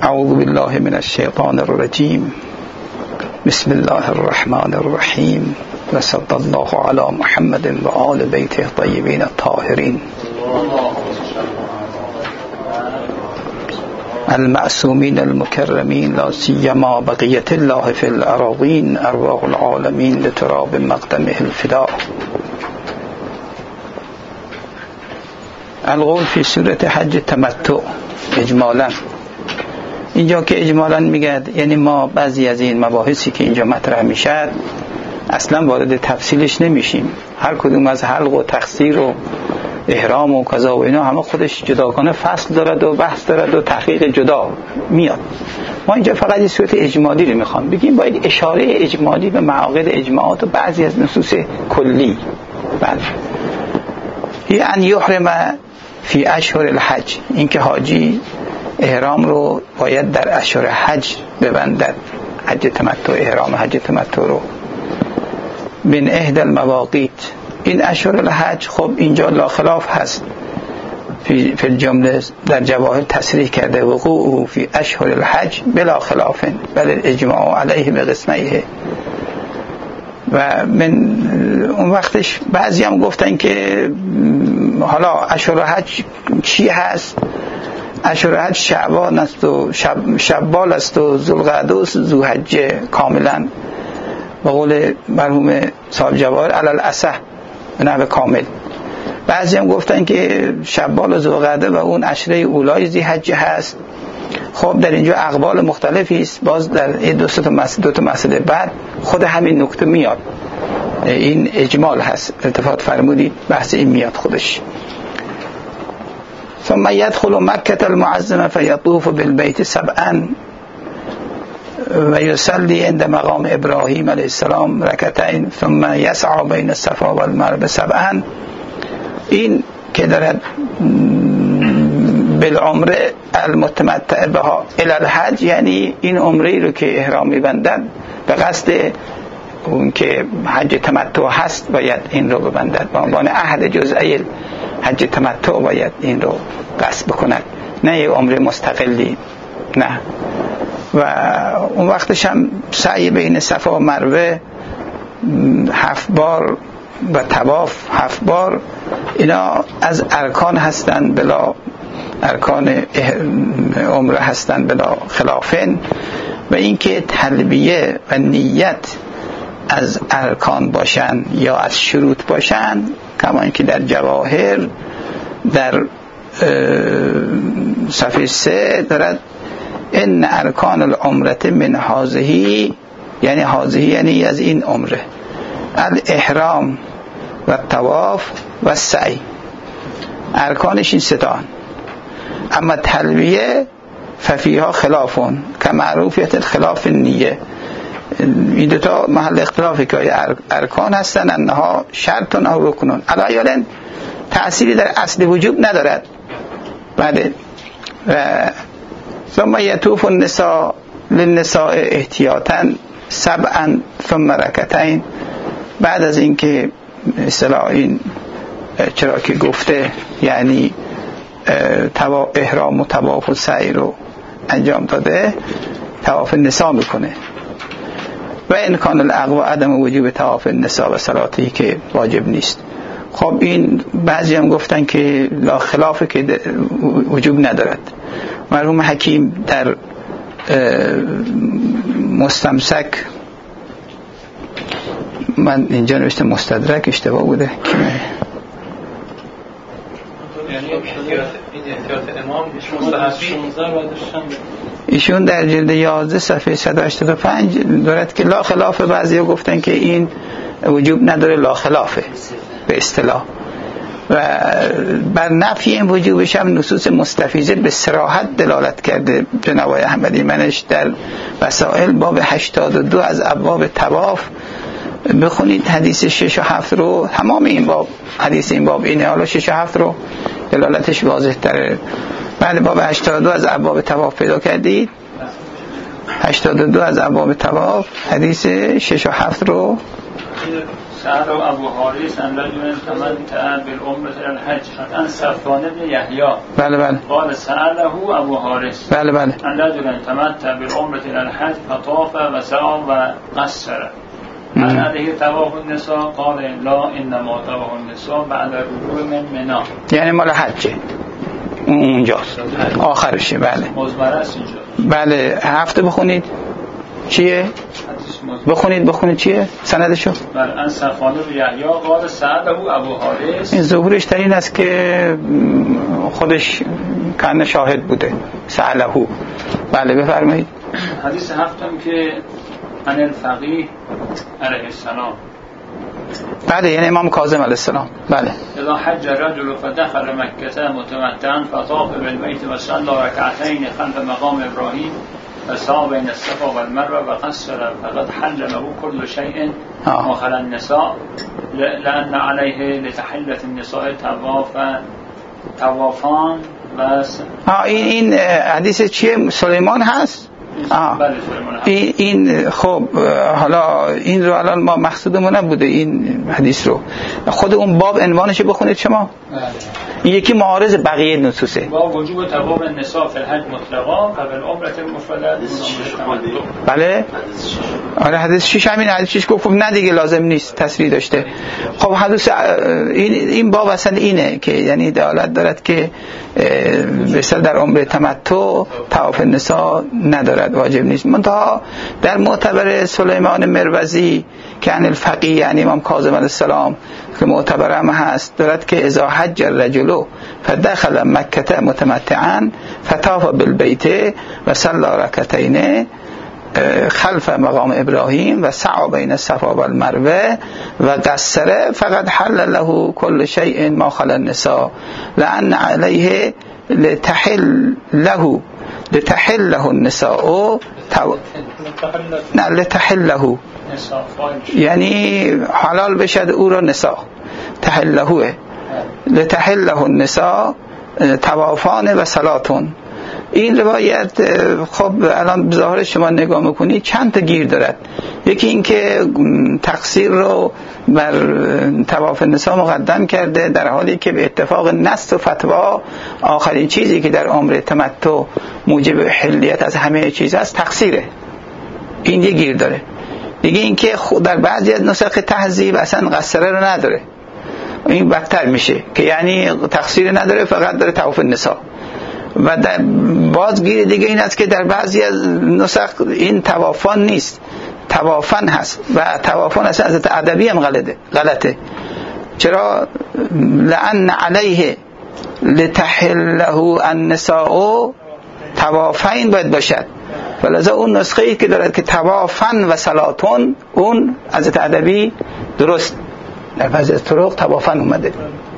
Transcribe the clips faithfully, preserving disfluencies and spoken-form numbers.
اعوذ بالله من الشیطان الرجیم. بسم الله الرحمن الرحیم و صلی الله علی محمد و آل بیته الطیبین الطاهرین المعصومین المکرمین، لا سیما بقیة الله فی الاراضین، ارواح العالمین لتراب مقدمه الفداء. القول فی صورت حج تمتع اجمالا. اینجا که اجمالا میگه یعنی ما بعضی از این مباحثی که اینجا مطرح میشد اصلا وارد تفصیلش نمیشیم. هر کدوم از حلق و تقصیر و احرام و قضا و اینا همه خودش جداگانه فصل دارد و بحث دارد و تحقیق جدا میاد. ما اینجا فقط این صورت اجمالی رو میخوام بگیم، با یک اشاره اجمالی به معاقد اجماعات و بعضی از نصوص کلی. بله، یعنی یحرم فی اشهر الحج، اینکه حاجی احرام رو باید در اشهر حج ببندد، حج تمتع، احرام حج تمتع رو من احدى المواقیت. این اشهر الحج خب اینجا لا خلاف هست، فی فی الجمله در جواهر تصریح کرده وقوع فی اشهر الحج بلا خلاف بل اجماع علیه بقسمیه. و من اون وقتش بعضی هم گفتن که حالا اشهر حج چی هست؟ اشهر حج شعبان است و شب شبال است و ذوالقعده و ذوالحجه کاملا، به قول مرحوم صاحب جواهر علی الاصح به نحو کامل. بعضی هم گفتن که شبال و ذوالقعده و اون عشره اولای ذی‌حجه هست. خب در اینجا اقوال مختلفی است، باز در دو تا مسئله دو تا مسئله بعد خود همین نکته میاد، این اجمال هست، التفات فرمودید بحث این میاد خودش. ثم يدخل مكة المعظمة فيطوف بالبيت سبعا ويصلي عند مقام إبراهيم عليه السلام ركعتين ثم يسعى بين الصفا والمروة سبعا. این که دارد بالعمره المتمتع بها الى الحج، یعنی این عمره رو که احرام می‌بندد به قصد اون که حج تمتع هست باید این رو ببندد، به عنوان احد جزئی حج تمتع باید این رو قصد بکند، نه یک عمره مستقلی. نه. و اون وقتش هم سعی بین صفا و مروه هفت بار و طواف هفت بار، اینا از ارکان هستند، بلا ارکان عمره هستند بلا خلافن. و اینکه تلبیه و نیت از ارکان باشن یا از شروط باشن، کما اینکه در جواهر در صفحه سه دارد ان ارکان العمره من هذه، یعنی هذه یعنی از این عمره، الاحرام و طواف و سعی، ارکانش این ستان. اما تلبیه ففیها خلافون که معروفیت الخلاف نیه، این دوتا محل اختلافی که ارکان هستن، انها شرطون او رکنون، علایالن تأثیری در اصل وجوب ندارد. بله. و ثم یطوف النساء للنساء احتیاطا سبعا ثم رکعتین. بعد از اینکه اصطلاح این چرا که گفته یعنی احرام و طواف و سعی رو انجام داده، طواف نساء میکنه. و این کان الاقوى عدم وجوب طواف النساء و صلاتی که واجب نیست. خب این بعضی هم گفتن که لا خلافه که وجوب ندارد. مرحوم حکیم در مستمسک، من اینجا نوشته مستدرک اشتباه بوده که ایشون در جلد یازده صفحه صد و هشتاد و پنج دارد که لا خلافه. بعضی ها گفتن که این وجوب نداره، لا خلافه به اصطلاح. و بر نفی این وجوبش هم نصوص مستفیضه به صراحت دلالت کرده جناب آقای احمدی منش در وسائل باب هشتاد و دو از ابواب طواف. بخونید حدیث شش و هفت رو، تمام این باب حدیث این باب اینه، حالا شش و هفت رو دلالتش واضح تره. بعد باب هشتاد و دو از ابواب طواف پیدا کردید، هشتاد و دو از ابواب طواف حدیث شش و هفت رو سأل ابو حارث ان رجل تمتع بالعمرة الى الحج عن صفوان بن يحيى بله بله قال سأله ابو حارث بله بله ان رجل تمتع بالعمرة الى الحج فطاف وسعى وقصر هل عليه طواف النساء؟ قال لا انما طواف النساء بعد رجوع من منی. یعنی مال حجه اونجاست آخرشه. بله مزمره است اینجا. بله هفته بخونید چیه؟ بخونید بخونید چیه؟ سندشو بله ان صفوان بن یحیی قال سأله ابو حارث. این ظهورش در این است که خودش کنه شاهد بوده. سأله. بله بفرمایید. حدیث هفتم که عن الفقیه علیه السلام. بله یعنی امام کاظم علیه السلام. بله اذا حج رجل فدخل مکه متمتعا فطاف بالبیت وصلى ركعتين خلف مقام ابراهیم فسعى بين الصفا والمروه وقصر فقد حل له كل شيء ما خلا النساء لان عليه لتحله النساء طوافا طوافان بس. ها این این حدیث چیه؟ سلیمان هست؟ بله این این خب حالا این رو الان ما مقصودمون نبوده این حدیث رو، خود اون باب عنوانش بخونید شما. این یکی معارض بقیه نصوصه. باب وجوب طواف النساء فی الحج مطلقا قبل عمره المفردة. بله آره حدیث شش همین حدیث شش گفت نه دیگه لازم نیست تصریح داشته. خب حدیث این این باب اصلا اینه که یعنی دلالت دارد که مثلا در عمره تمتع طواف النساء ندارد، واجب نیست. منتها در معتبر سلیمان مروزی که عن الفقیه یعنی امام کاظم علیه السلام که معتبر هم هست دارد که اذا حج الرجل فدخل مکه متمتعا فطاف بالبیت و صلی رکعتین خلف مقام ابراهیم و سعى بین الصفا والمروه و قصر فقد حل له كل شيء ما خلا النساء لان عليه لتحل له لتحل له النساء تو... نه لتحل له یعنی حلال بشد او را نساء تحل له لتحل له النساء طوافان و صلاتون. این روایت خب الان به ظاهر شما نگاه میکنید چند تا گیر دارد. یکی این که تقصیر رو بر طواف النساء مقدم کرده در حالی که به اتفاق نص و فتوا آخرین چیزی که در عمر تمتع موجب حلیت از همه چیز است تقصیره. این یه گیر داره. دیگه این که در بعضی از نسخ تهذیب اصلا قصره رو نداره، این بدتر میشه که یعنی تقصیر نداره فقط داره طواف النساء. و در بازگیر دیگه این است که در بعضی از نسخ این طوافان نیست طوافن هست و طوافان اصلا از ادبی هم غلطه غلطه چرا؟ لأن علیه لتحله النساء طوافین باید باشد، ولذا اون نسخه ای که دارد که طوافن و صلاتون اون از ادبی درست در بعضی از طرق طوافن اومده.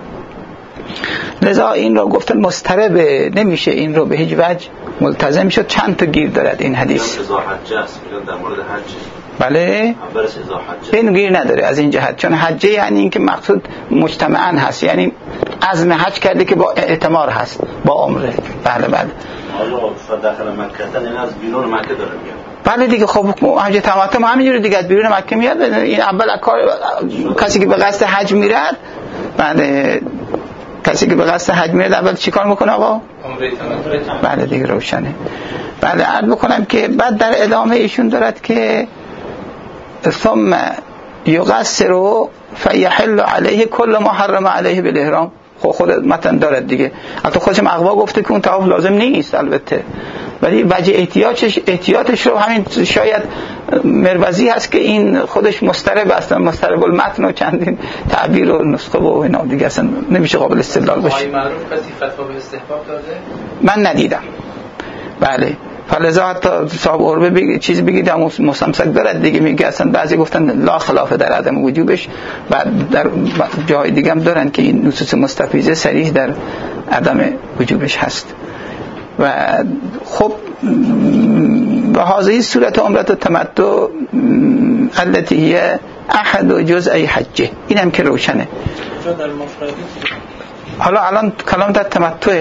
لذا این رو گفتن مضطربه، نمیشه این رو به هیچ وجه ملتزم شد. چند تا گیر دارد این حدیث. ازا حجه است در مورد حج. بله این گیر نداره از این جهت، چون حجه یعنی این که مقصود مجتمعاً هست، یعنی عزم حج کرده که با اعتمار هست با عمره. بله بله حالا فداخل مکه این از بیرون مکه داره میاد. بله دیگه خب حج تمتع هم همینجوری دیگه از بیرون مکه میاد. این اول کار کسی که به قصد حج میرد، بله کسی که به قصد حج میرد اول چی کار میکنه آقا؟ بله دیگه روشنه. بله عرض بکنم که بعد در ادامه ایشون دارد که ثم یقصر فیحل علیه کل ما حرم علیه بالاحرام. خب خود متن دارد دیگه، البته خودش مقوا گفته که اون طواف لازم نیست البته، ولی وجه احتیاطش احتیاطش رو همین شاید مروزی هست که این خودش مضطرب اصلا مضطرب المتن و چندین تعبیر و نسخه و اینا دیگه اصلا نمیشه قابل استدلال باشه. آقای معروف کسی فتوا به استحباب داده؟ من ندیدم. بله فلذا حتی صاحب عربه بگی چیز بگید هم مستمسک دارد دیگه، میگه اصلا بعضی گفتن لا خلاف در عدم وجوبش و در جای دیگه هم دارن که این نصوص مستفیضه صریح در عدم وجوبش هست. و خب به هذه صورت عمرت تمتع التي هي احد جزئی حجه، این هم که روشنه. حالا الان کلام در تمتع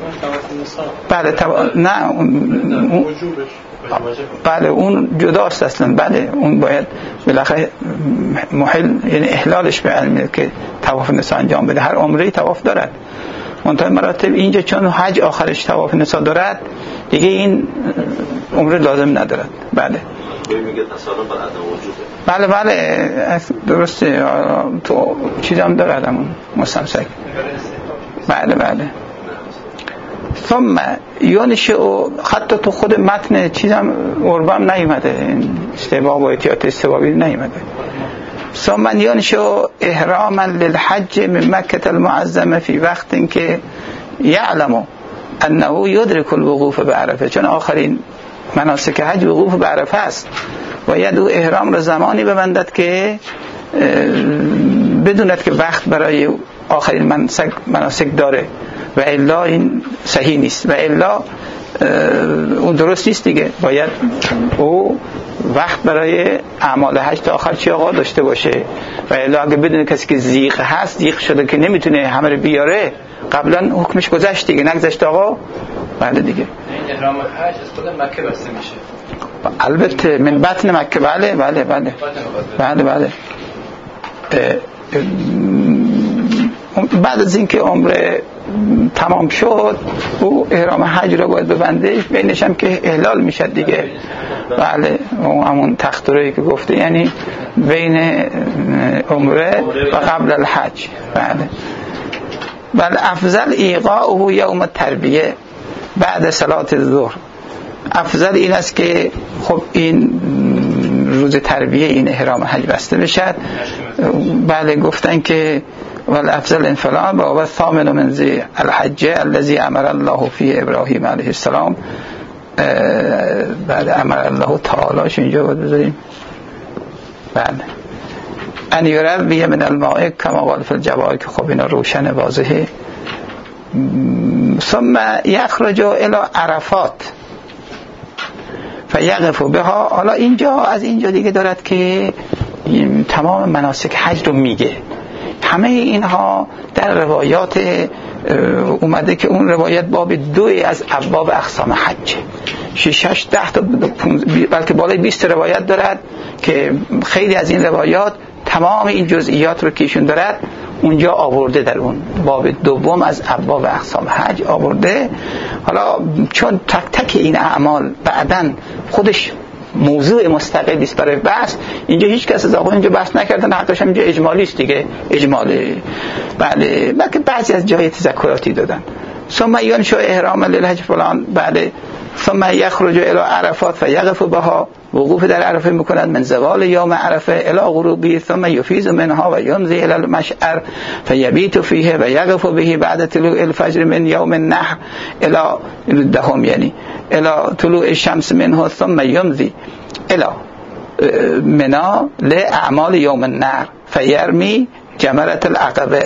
بله توا... نه اون... بله اون جداست اصلا. بله اون باید بالاخره محل یعنی احلالش به علمه که طواف نساء انجام بده. هر عمره طواف دارد، منتها مراتب اینجا چون حج آخرش طواف نساء دارد دیگه این عمره لازم ندارد. بله میگه تصالح بر عدم وجوده. بله بله درسته، تو چیزام دارد همون مستمسک. بله بله ثم ينشئ، حتی تو خود متن چیزم عربم نیومده، استباب و احتیاط استبابی نیومده. ثم ينشئ احراما للحج من مکة المعظمه في وقت که یعلم انه يدرك الوقوف بعرفه، چون آخرین مناسک حج وقوف بعرفه است. باید او احرام را زمانی ببندد که بدوند که وقت برای آخرین مناسک مناسک داره، و الا این صحیح نیست، و الا اون درست نیست دیگه. باید او وقت برای اعمال حج تا آخر چی آقا داشته باشه، و الا اگه بدونه کسی که زیغ هست، زیغ شده که نمیتونه همه رو بیاره، قبلا حکمش گذشت دیگه، نگذشت آقا. بله دیگه این احرام حج از خود مکه بسته میشه، البته من بطن مکه. بله بله بله بله بله بعد از اینکه عمره تمام شد او احرام حج را باید ببنده، بینش هم که احلال میشه دیگه. بله همون تختوری که گفته، یعنی بین عمره و قبل الحج. بله بل افضل ایقاعه یوم التربیه بعد صلاة الظهر. افضل این است که خب این روز تربیه این احرام حج بسته بشد. بله گفتن که ول افضل انفلان و هو ثامن من ذی الحجه الذي امر الله فيه ابراهیم علیه السلام. بعد امر الله تعالی اینجا بود بذاریم. بله ان یروی من الماء کما قال فی الجواب، که خب اینا روشن واضحه. ثم یخرج الى عرفات فیقف بها. حالا اینجا از اینجا دیگه دارد که تمام مناسک حج رو میگه. همه اینها در روایات اومده که اون روایت باب دو از ابواب اقسام حج، شش ده تا بلکه بالای بیست روایت دارد که خیلی از این روایات تمام این جزئیات رو که ایشون دارد اونجا آورده، در اون باب دوم از ابواب اقسام حج آورده. حالا چون تک تک این اعمال بعدن خودش موضوع مستقلی است برای بحث، اینجا هیچ کس از آقا اینجا بحث نکردن، حقش هم اینجا اجمالی است دیگه، اجمالی. بله بلکه بعضی از جای تذکراتی دادن. ثم ينشئ احرام للحج فلان. بله ثم يخرج الى عرفات فيقف بها. وقوف در عرفه میکند من زوال یوم عرفه الى غروبه ثم يفيض منها و يمضي الى المشعر فيبيت فيه و يقف به بعد طلوع الفجر من يوم النحر الى دهم، یعنی الى طلوع الشمس منه ثم يمضي الى منى لاعمال يوم النحر فيرمي جمرة العقبه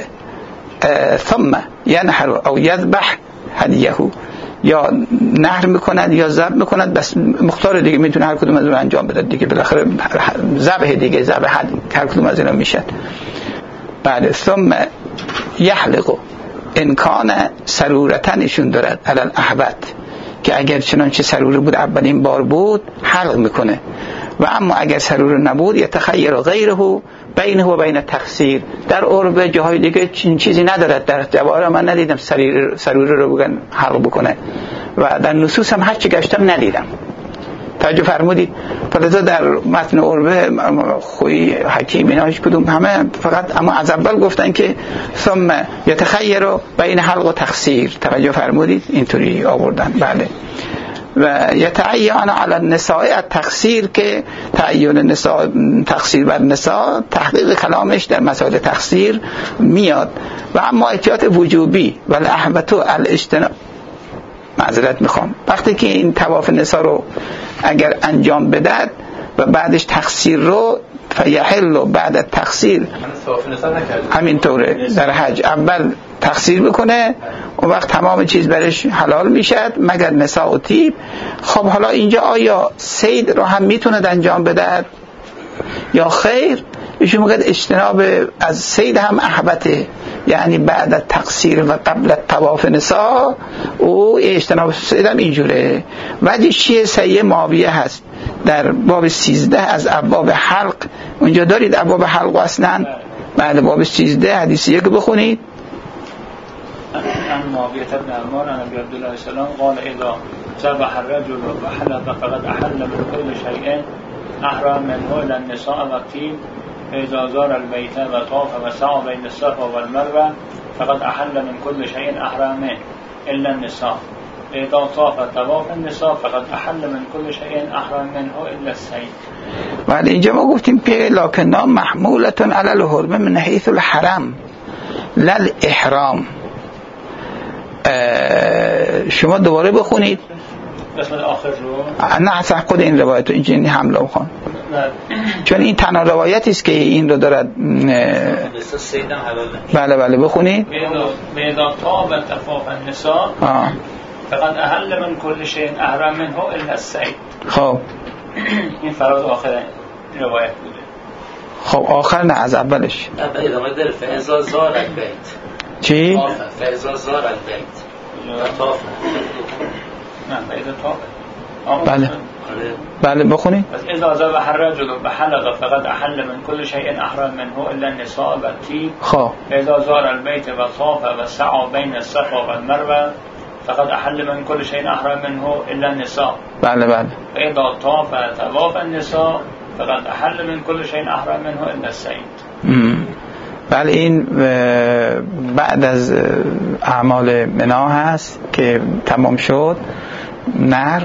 ثم ينحر او يذبح هديه. یا نحر میکند یا ذبح میکند، بس مختار دیگه میتونه هر کدوم از اون انجام بده دیگه، بالاخره ذبح دیگه ذبح هر کدوم از اینا میشه. بعد ثم یحلق ان کان سرورتا ایشون دارد علل احبت، که اگر چنانچه سروره بود اولین بار بود حلق میکنه، و اما اگر سروره نبود یتخیر غیره بینه و بین تقصیر. در عرب جاهای دیگه چیزی ندارد، در جواهر من ندیدم سروره رو بگن حلق بکنه، و در نصوص هم هرچی گشتم ندیدم. توجه فرمودید؟ فلذا در متن عربه خوی حکیم اینا هیچ کدوم همه فقط اما از اول گفتن که ثم یتخیر بین حلق و تقصیر. توجه فرمودید؟ اینطوری آوردن. بله و یتعین علی النساء التقصیر، که تعیین نساء تقصیر بر نساء تحقیق کلامش در مسائل تقصیر میاد. و اما احتیاط وجوبی و الاحبت الاجتناب، معذرت میخوام، وقتی که این طواف نساء رو اگر انجام بدد و بعدش تقصیر رو فیحل بعد تقصیر، همینطوره در حج اول تقصیر بکنه اون وقت تمام چیز برش حلال میشد مگر نساء و طیب. خب حالا اینجا آیا صید رو هم میتونه انجام بده یا خیر؟ ایشون میگه اجتناب از صید هم احبته، یعنی بعد از تقصیر و قبل طواف نساء او اجتناب صید هم اینجوره. وجه چیه؟ صحیح معاویه هست در باب سیزده از ابواب حلق. اونجا دارید ابواب حلق اصلا؟ بعد باب سیزده حدیث یک بخونید. عن معاوية بن عمار عن ابي عبد الله السلام قال اذا ذبح الرجل وحلب فقد احل من كل شيء احرم منه الا النساء والطيب، اذا زار البيت وطاف وسعى بين الصفا والمروه فقد احل من كل شيء احرم منه الا النساء، اذا طاف طواف النساء فقد احل من كل شيء احرم منه الا الصيد. ولی اینجا ما گفتیم که لکنها محمولتون علی الحرمه من حیث الحرم لا الاحرام. شما دوباره بخونید قسمت آخر رو. نه اصلا خود این روایت رو اینجا حمله بخون، چون این تنها روایتی است که این رو دارد. بله بله بخونید. میدا طاب طواف النساء فقد احل من كل شيء احرم منه الا الصيد. خب این فراز آخر روایت بوده. خب آخر نه از اولش. اول ادامه داره. فاذا زار البيت. چی؟ فاذا زار البيت. طاف. نه فاذا طاف. بله بله بخونید. پس اذا ذبح الرجل بحلق فقد احل من كل شيء احرم منه الا النساء والطيب. خب اذا زار البيت وطاف وسعى بين الصفا والمروه فقد احل من كل شيء احرم منه الا النساء. بله بله. اذا طاف طواف النساء فقد احل من كل شيء احرم منه الا الصيد. بله این بعد از اعمال منا هست که تمام شد، نهر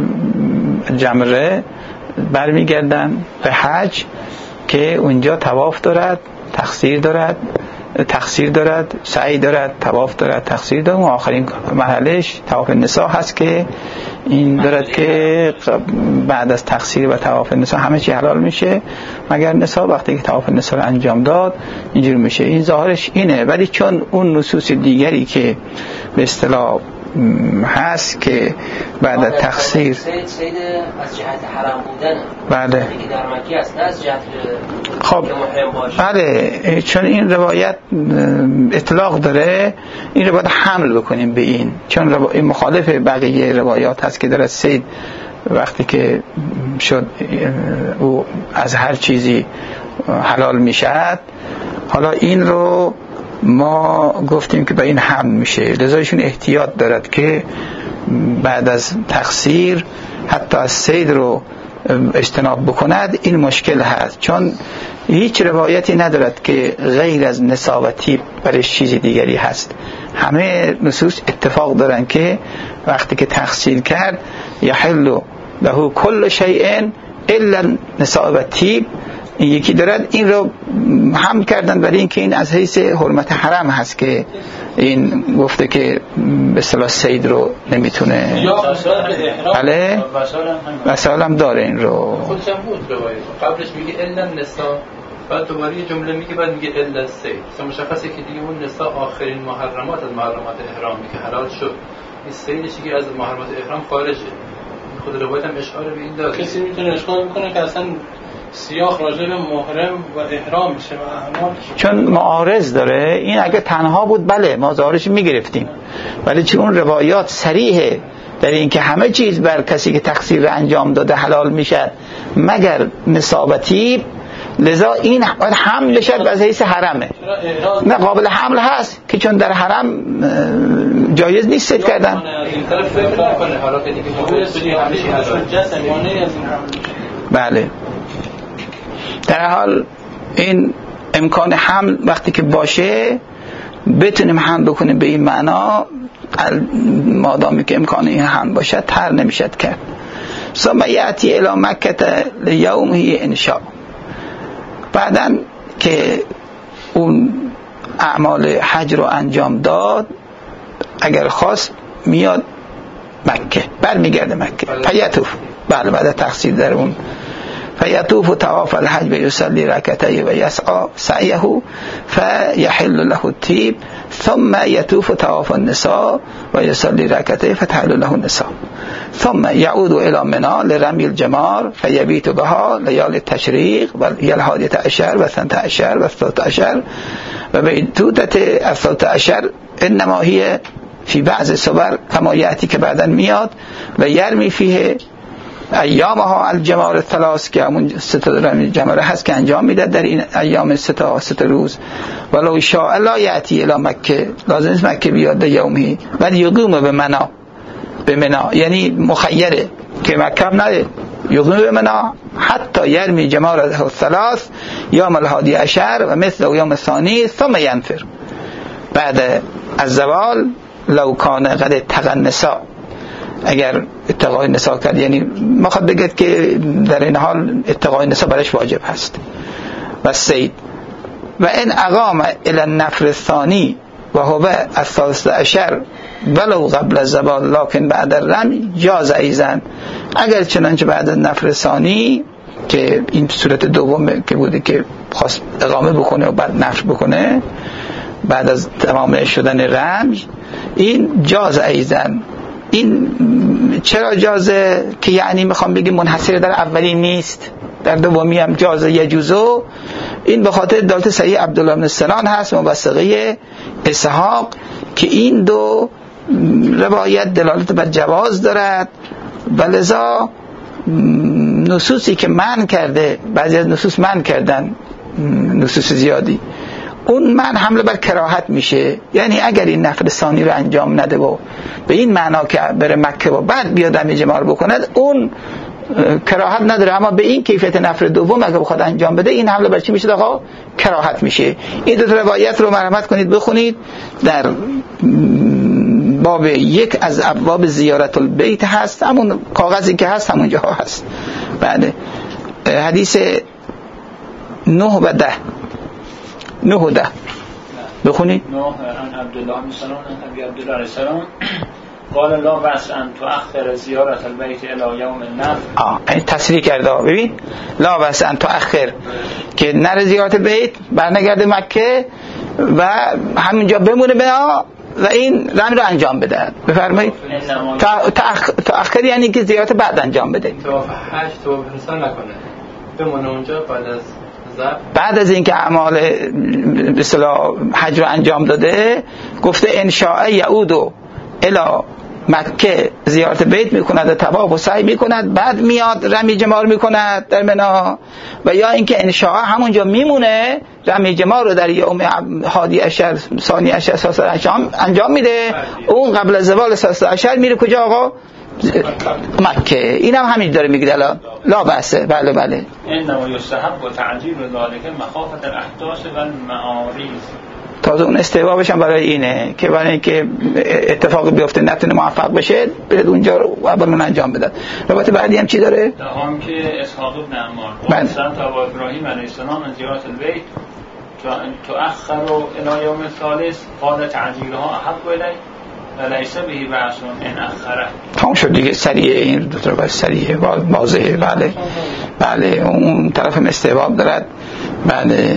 جمره برمیگردن به حج که اونجا طواف دارد، تقصیر دارد، تقصیر دارد، سعی دارد، طواف دارد، تقصیر دارد. و آخرین مرحلهش طواف نساء هست که این دارد که بعد از تقصیر و طواف نساء همه چی حلال میشه مگر نساء. وقتی که طواف نساء رو انجام داد اینجور میشه. این ظاهرش اینه، ولی چون اون نصوص دیگری که به اصطلاح هست که بعد از تقصیر سید سید از جهت حرام بودن بله دیگه در مکه است، نه از جهت خب بله، چون این روایت اطلاق داره این رو باید حمل بکنیم به این، چون رو... این مخالف بقیه روایات هست که داره سید وقتی که شد او از هر چیزی حلال میشد. حالا این رو ما گفتیم که به این حمل میشه، لذا ایشون احتیاط دارد که بعد از تقصیر حتی از صید رو اجتناب بکند. این مشکل هست چون هیچ روایتی ندارد که غیر از نساء و طیب برش چیز دیگری هست. همه نصوص اتفاق دارن که وقتی که تقصیر کرد یحل له کل شیء الا نساء و طیب. این یکی دارد این رو هم کردن برای اینکه این از حیث حرمت حرم هست که این گفته که به اصطلاح صید رو نمیتونه. بله مثال هم داره این رو. خودش هم بود روایت قبلش میگه الا النساء، بعد دوباره یه جمله میگه بعد میگه الا الصید. مثلا مشخصه که دیگه اون نساء آخرین محرمات از محرمات احرامی که حلال شد، این صیدش که از محرمات احرام خارجه. خود روایت هم اشاره به این داره. کسی میتونه اشکال میکنه که اصلا سیاق راجع به محرم و احرام میشه و اعمال، چون معارض داره. این اگه تنها بود بله ما ظاهرش میگرفتیم، ولی چون اون روایات صریحه در این که همه چیز بر کسی که تقصیر رو انجام داده حلال میشد مگر نساء و طیب، لذا این حمل شد از حیث حرمه. نه قابل حمل هست که چون در حرم جایز نیست سید کردن. بله در حال این امکان حمل وقتی که باشه بتونیم حمل بکنیم به این معنا، مادامی که امکان این حمل باشه تر نمیشد کرد. ثم یأتی الی مکه لیومه انشاء. بعدن که اون اعمال حج رو انجام داد اگر خواست میاد مکه، برمیگرده مکه فیطوف. بله بعد تقصیر در اون فیطوف طواف الحج و یصلی رکعتین و یسعی سعیه فیحل له الطیب ثم يطوف طواف النساء و يصلي ركعتين فتحل له النساء ثم يعود الى منى لرمي الجمار فيبيت بها ليالي التشريق و الحادية عشر و الثانية عشر و الثالثة عشر و بیتوتة الثالثة عشر انما هي في بعض الصور كما يأتي که بعداً میاد و یرمی فیه ایامها الجمار الثلاث که همون ست جماره هست که انجام میده در این ایام ستا ست روز ولو شاء الله یأتی الى مکه لازم است مکه بیاد یومی بعد یقوم به منا به منا یعنی مخیره که مکه نده یقوم به منا حتی یرمی جمار الثلاث یوم الحادی عشر و مثل یوم الثانی ثم ینفر بعد الزوال لو کان قد اتقى النساء اگر اتقای نساء کرد یعنی میخواد بگید که در این حال اتقای نساء برش واجب هست و سید و ان اقام الى النفر الثانی و هو الثالث عشر ولو قبل الزوال لكن بعد الرمی جاز ایزن اگر چنانچه بعد النفر الثانی که این صورت دوم که بوده که خواست اقامه بکنه و بعد نفر بکنه بعد از تمام شدن رمج این جاز ایزن. این چرا جازه که یعنی میخوام بگم منحصر در اولی نیست، در دومی هم جازه یجوزو. این به خاطر دلالت صحیح عبدالله بن سنان هست موثقه اسحاق که این دو روایت دلالت بر جواز دارد و لذا نصوصی که منع کرده، بعضی از نصوص منع کردن، نصوص زیادی، اون من حمله بر کراهت میشه. یعنی اگر این نفل ثانی رو انجام نده و به این معنا که بره مکه و بعد بیاد دم جمار بکند، اون کراهت نداره. اما به این کیفیت نفل دوم اگه بخواد انجام بده، این حمله بر چی میشه؟ آقا کراهت میشه. این دو روایت رو مرحمت کنید بخونید، در باب یک از ابواب زیارت البیت هست، همون کاغذی که هست همونجا هست. بعد حدیث نه و ده نه و ده بخونید. نه عن عبدالله بن سلام عن ابي عبد الله علیه السلام قال لا بأس ان تؤخر زیارت البیت الى یوم النفر. آه این تصریح کرده، ببین لا بأس ان تؤخر، که نره زیارت بیت برنگرده مکه و همینجا بمونه بنا و این رمی رو انجام بده. بفرمایید. تأخر یعنی که زیارت بعد انجام بده، طواف حج طواف انسان نکنه، بمونه اونجا بعد از بعد از اینکه اعمال به اصطلاح حج رو انجام داده. گفته ان شاء یعودو الی مکه، زیارت بیت میکند، طواف و سعی میکند، بعد میاد رمی جمار میکند در منا، و یا اینکه ان شاء همونجا میمونه رمی جمار رو در یوم حادی عشر، ثانی عشر، ثالث عشر انجام میده. اون قبل از زوال ثالث عشر میره کجا آقا؟ مکه. این هم همین داره میگه الان لا بأسه. بله بله. انما یستحب تعجیل ذلك مخافة الاحداث و المعارض. تازه اون استحبابش هم برای اینه که برای اینکه اتفاق بیفته نتونه موفق بشه، برید اونجا رو اولون انجام بدن. روایت بعدی هم چی داره؟ هم که اسحاق بن عمار قال سنت ابو ابراهیم علیه السلام من زیارت البیت تؤخر الى یوم الثالث قال تعجیلها احب الی ولیس به بأس ان اخره. تمام شد دیگه. سریع این دو تا بس سریع واضحه. بله بله اون طرف هم استحباب دارد. بله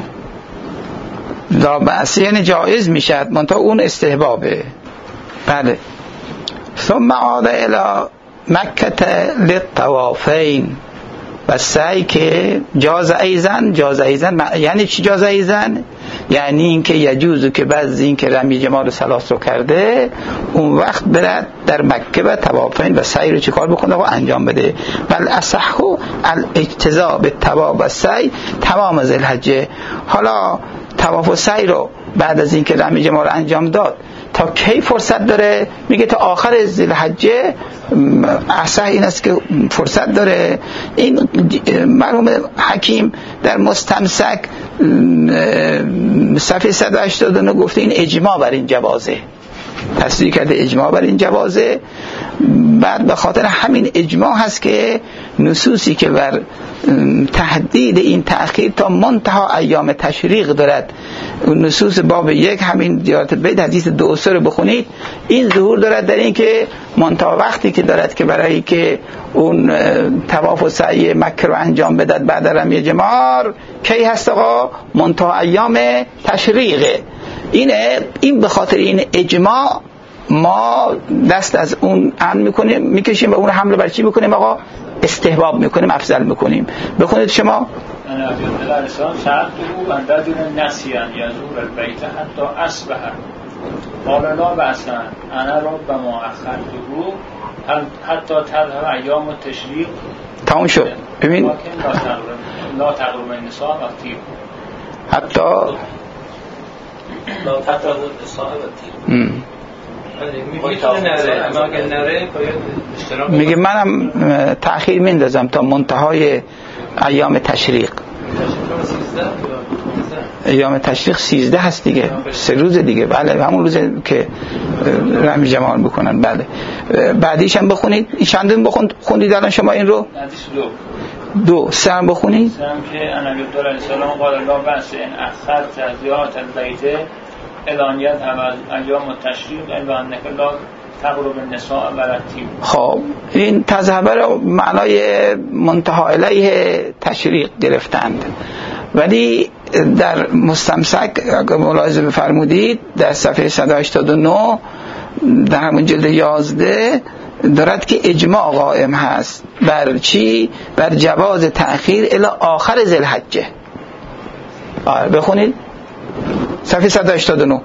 لا بأس یعنی جایز میشد، منتها اون استحبابه. بله. ثم عاد الى مکه للطوافین، و سعی که جاز ایزن. جاز ایزن یعنی چی؟ جاز ایزن یعنی اینکه یجوزو که بعد اینکه رمی جمار ثلاث رو کرده، اون وقت برد در مکه و طوافین و سعی رو چیکار بکنه و انجام بده. بل اصح الاجتزاء بالطواف و سعی تمام ذوالحجه. حالا طواف و سعی رو بعد از اینکه رمی جمار انجام داد تا کی فرصت داره؟ میگه تا آخر ذوالحجه. اصح این است که فرصت داره. این مرحوم حکیم در مستمسک صفحه صد و هشتاد و نه گفته این اجماع بر این جوازه، تصریح کرده اجماع بر این جوازه. بعد به خاطر همین اجماع هست که نصوصی که بر تحدید این تأخیر تا منتها ایام تشریق دارد، نصوص باب یک همین زیارت بیت حدیث دو و سه رو بخونید، این ظهور دارد در این که منتها وقتی که دارد که برای که اون طواف و سعی مکه رو انجام بدد بعد رمی جمار کی هست آقا؟ منتها ایام تشریقه. اینه. این به خاطر این اجماع ما دست از اون ان میکنیم میکشیم و اون حمله بر چی میکنیم؟ آقا استحباب میکنیم، افضل میکنیم. بخونید شما. انا ابي الاسلام سألته ان رجل نسيا يزور البيت حتى اصبح قال لا بأس انا ربما اخرته حتی تذهب ایام التشریق. تمام شد. ببین لا تقرب النساء وقتی حتی لا تقرب النساء وقتی میگه منم تأخیر میندازم تا منتهای ایام تشریق. ایام تشریق سیزده هست دیگه، سه روز دیگه. بله همون روز که رمی جمال بکنن. بله بعدیش هم بخونید. این چندم بخوند خوندید الان شما این رو؟ دو سه هم بخونید. سه هم که انا عبد الله السلام قال الله بس ان اخرت زیارت البیت الانیت اول ایام التشریق الا انک لا تقرب النساء ولتی. خب این تذهبه رو معنای منتها الیه تشریق گرفتند، ولی در مستمسک اگر ملاحظه بفرمودید در صفحه صد و هشتاد و نه در همون جلد یازده دارد که اجماع قائم هست بر چی؟ بر جواز تأخیر الی آخر ذی الحجه. آره بخونید صفحه صد و هشتاد و نه.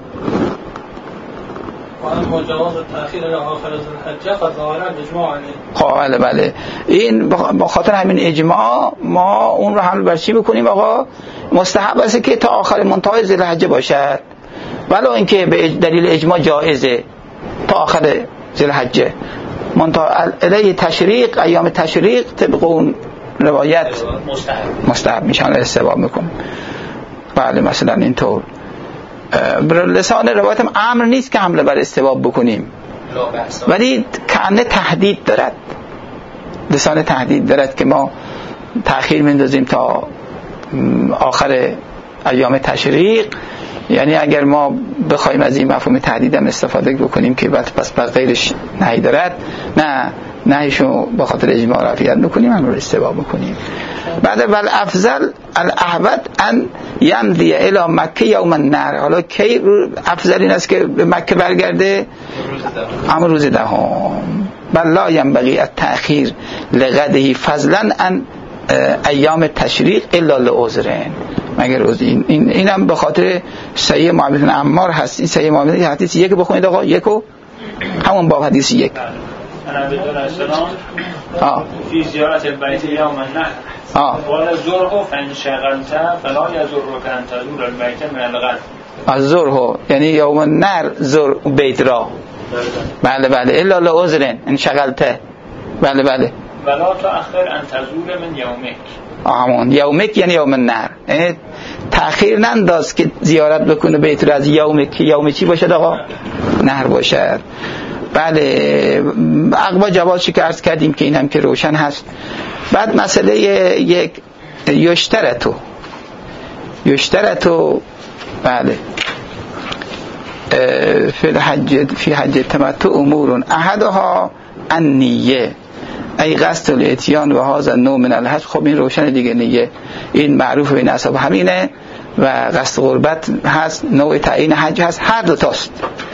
اما جواز التأخیر الی آخر ذی الحجه قد ظاهر الاجماع بله علیه. بله این با خاطر همین اجماع ما اون رو حمل بر چی بکنیم؟ آقا مستحب است که تا آخر منتهای ذی الحجه باشد، ولو اینکه به دلیل اجماع جایزه تا آخر ذی الحجه. منتها الی تشریق ایام تشریق طبق اون روایت مستحب مستحب میشن استحباب میکنه. بله مثلا اینطور لسان روایت هم امر نیست که حمله بر استحباب بکنیم، ولی کانه تهدید دارد، لسان تهدید دارد که ما تأخیر میندازیم تا آخر ایام تشریق. یعنی اگر ما بخوایم از این مفهوم تهدید هم استفاده بکنیم که بعد پس بر غیرش نهی دارد، نه نهیشو به خاطر اجماع رفعیت میکنیم، هم رو استحباب میکنیم. بعد ول افضل الاحوط ان یمضی الی مکه یوم النحر. حالا کی افضل این است که به مکه برگرده؟ همون روز دهم. بل لا ینبغی التأخیر لغده فضلا ان ایام تشریق الا لعذرین، مگر از این این اینم به خاطر صحیح معاویه بن عمار هست. این صحیح معاویه حدیث یک بخونید آقا، یکو همون باب حدیث یک. انا عبد الله السلام اه في زيارة البيت يوم النحر اه ولا زره فان شغلت فلا يزرك ان تزور البيت من الغد. الزره یعنی یوم النحر زر بیت را. بله بله الا لعذر ان شغلت. بله بله ولا تأخر ان تزور من یومک. آمون یومک یعنی یوم النحر، یعنی تأخیر ننداز که زیارت بکنه بیت را از یومک. یوم چی باشد آقا؟ نحر باشد. بله عقبا جوازی که عرض کردیم که این هم که روشن هست. بعد مسئله یک یشترتو یشترتو بله فی حج فی حج تمتع امور احدها النیه ای قصد الاتیان و هذا نوع من الحج. خب این روشن دیگه، نیه این معروف بین اصحاب همینه و قصد قربت هست، نوع تعیین حج هست، هر دو تاست.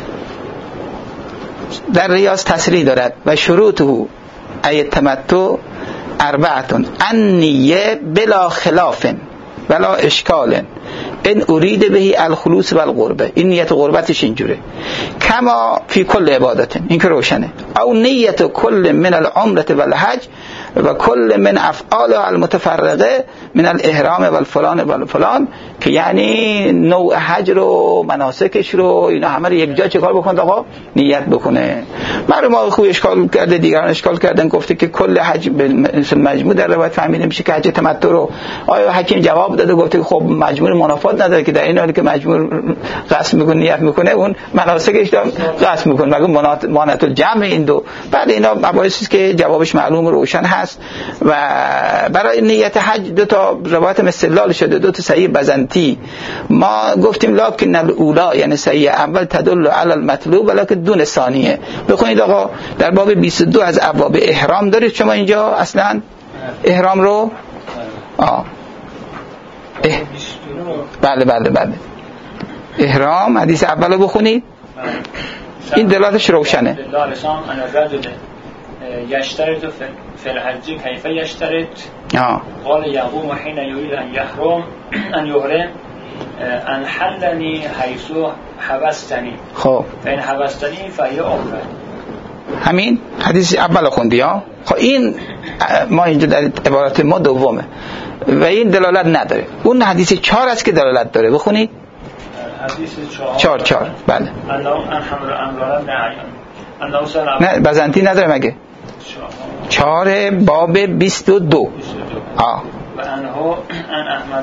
در ریاض تصریح دارد و شروطه ای تمتع اربعتون النیه بلا خلاف بلا اشکال این ارید بهی الخلوص و القربه. این نیت قربتش اینجوره کما فی کل عبادت، این که روشنه. او نیت کل من العمرة و الحج و کل من افعال المتفرقه من الاحرام و الفلان و الفلان، که یعنی نوع حج رو مناسکش رو اینا همه رو یک جا چه کار بکنه آقا؟ نیت بکنه. مرد ما خوب اشکال کرده، دیگران اشکال کردن، گفته که کل حج به مجموع در روایت فهمیده میشه که حج تمتع رو. آیا حکیم جواب داده گفته که خب مجموع منافات نداره که در این حالی که مجموع قصد میکنه نیت میکنه اون مناسکش رو قصد میکنه، مگه مانعت الجمع این دو. بعد اینا مباحثی که جوابش معلوم و روشن هست. و برای نیت حج دو تا روایت استدلال شده، دو تا صحیح بزنتی. ما گفتیم لکن الاولا یعنی صحیح اول تدل علی المطلوب ولکن دون ثانیه. بخونید آقا در باب بیست و دو از ابواب احرام دارید شما اینجا اصلا احرام رو آه. اه. بله بله بله احرام حدیث اولو بخونید. این دلالتش روشنه. یشترط فی الحج کیف یشترط آه قال یقوم حین یرید ان یحرم ان یحرم ان حلنی حیث حبستنی خب فین حبستنی فهی عمره. همین حدیث اول خوندی ها. خب این ما اینجا در عبارت ما دومه و این دلالت نداره. اون حدیث چهار است که دلالت داره. بخونید حدیث چهار چهار چهار بله. الله ان حمل انوار نه نه بزنتی نداره مگه؟ چهار باب بیست و دو. آه و انهو ان احمد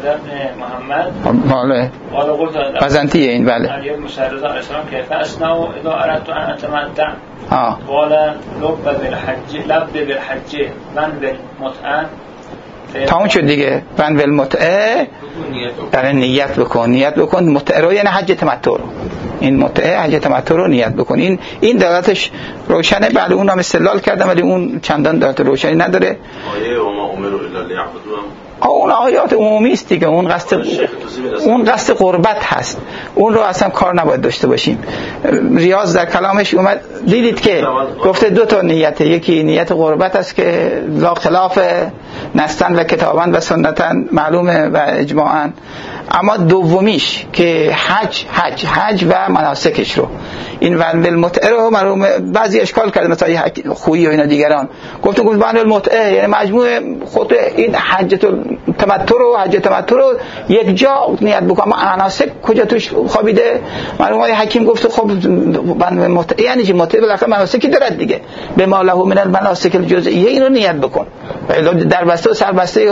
بن محمد بله قال قلت بزنتیه این بله. علی مسرد علیه السلام کیف اسنو اذا اردت ان اتمتع آه قال لب بالحج لب بالحج من بالمتعه تمام شد دیگه. من بالمتعه یعنی نیت بکن نیت بکن متعه رو یعنی حج تمتع رو. این متعه حج تمتع رو نیت بکن. این این دلالتش روشنه. بعد اونم استدلال کردم ولی اون چندان دلالت روشنی نداره. آیه و ما امروا الا لیعبدوا اون آیات عمومی است دیگه. اون قصد اون قصد قربت هست. اون رو اصلا کار نباید داشته باشیم. ریاض در کلامش اومد دیدید که گفته دو تا نیته. یکی نیت قربت است که لا خلاف نستن و کتابن و سنتن معلومه و اجماعا. اما دومیش که حج حج حج و مناسکش رو این ون المتعه رو معلومه. بعضی اشکال کرده مثلا خویی و اینا دیگران گفتن گفت ون المتعه یعنی مجموع خود این حج تمتع رو حج تمتع رو یک جا نیت بکنم. اما مناسک کجا توش خوابیده؟ معلومه حکیم گفت خب ون المتعه یعنی چی؟ متعه بالاخره مناسکی دارد دیگه. به ما له من المناسک الجزئیه اینو نیت بکن. در بسته و سر بسته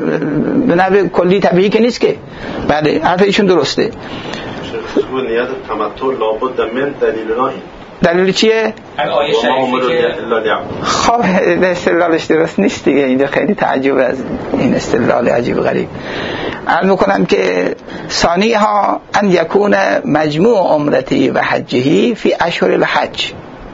به نحو کلی طبیعی که نیست که. بله حرف ایشون درسته. شروع نیت تمتع لابد من دلیل راهی. دلیل چیه؟ آیه شریفی که خب استدلالش درست نیست دیگه. اینجا خیلی تعجب از این استدلال عجیب غریب. عرض میکنم که ثانی ها ان یکون مجموع عمرتی و حجهی فی اشهر الحج.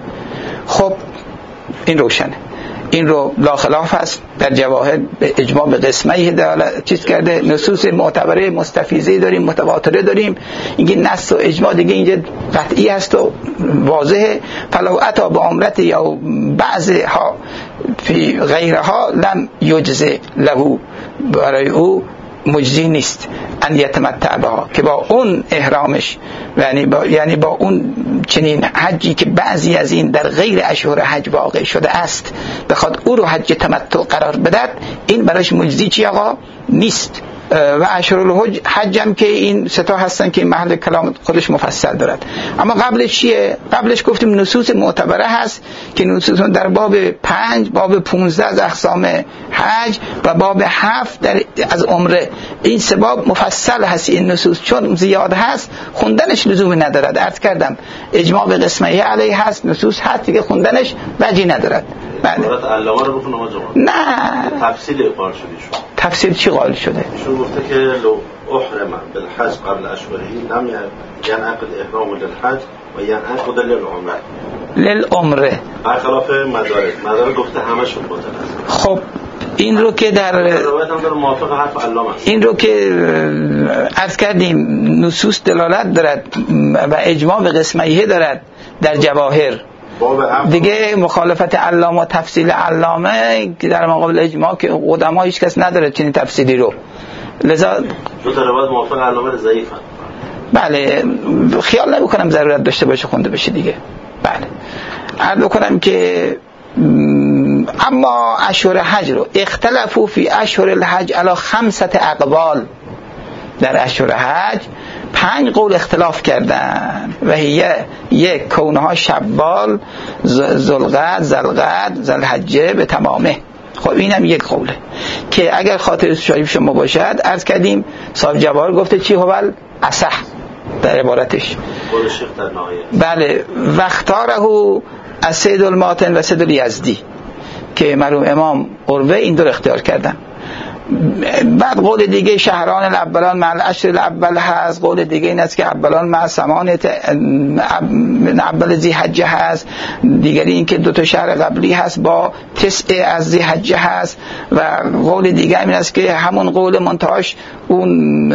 خب این روشنه. این رو لا خلاف است. در جواهر به اجماع به قسمه دلالت چیز کرده. نصوص معتبره مستفیضه داریم متواتره داریم. اینکه نص و اجماع دیگه اینجا قطعی است و واضحه. فلو اتا به عمرت یا بعضها فی غیرها لم یجزه له برای او مجزی نیست ان یتمتع بها که با اون احرامش یعنی با یعنی با اون چنین حجی که بعضی از این در غیر اشهر حج واقع شده است بخواد او رو حج تمتع قرار بدهد این براش مجزی چی آقا نیست. و اشهر الحج حج هم که این ستا هستن که محل کلام خودش مفصل دارد. اما قبلش چیه؟ قبلش گفتیم نصوص معتبره هست که نصوص در باب پنج باب پونزده از اقسام حج و باب هفت در از عمره. این سه باب مفصل هست. این نصوص چون زیاد هست خوندنش لزومی ندارد. عرض کردم اجماع به قسمه علیه هست. نصوص هست دیگه خوندنش وجهی ندارد. بله علامه رو بخونم آقا. نه تفصیل قال شده. تفسیر چی قال شده؟ شو گفته که لو احرم بالحج قبل اشهره لم ينعقد احرام للحج و ينعقد للعمره. للعمره برخلاف مدارک. مدارک گفته همشون باطل است. خب این رو که در روایت هم داره موافق حرف علامه است. این رو که عرض کردیم نصوص دلالت دارد و اجماع به قسمیه دارد در جواهر دیگه. مخالفت علامه و تفصیل علامه که در مقابل اجماع که قدما هیچ کس نداره چنین تفصیلی رو. لذا دو تا روایت موافق علامه ضعیفه. بله خیال نمی‌کنم ضرورت داشته باشه خونده بشه دیگه. بله عرض کنم که اما اشهر حج رو اختلافو فی اشهر الحج علی خمسه اقوال. در اشهر حج پنج قول اختلاف کردن و هیه یک کونها شوال ذوالقعده ذوالقعده ذوالحجه به تمامه. خب اینم یک قوله که اگر خاطر شریف شما باشد عرض کردیم صاحب جواهر گفته چی هول اصح در عبارتش. قول شیخ در نهایه. بله وقتاره از سید الماتن و سید الیزدی که مرحوم امام قروه این دور اختیار کردن. بعد قول دیگه شهران الاولان مع العشر الاول هست، قول دیگه این است که اولان مع ثمانیت اول ذی حجه هست، دیگری این که دو تا شهر قبلی هست با تسع از ذی حجه هست، و قول دیگه این است که همون قول منتهاش اون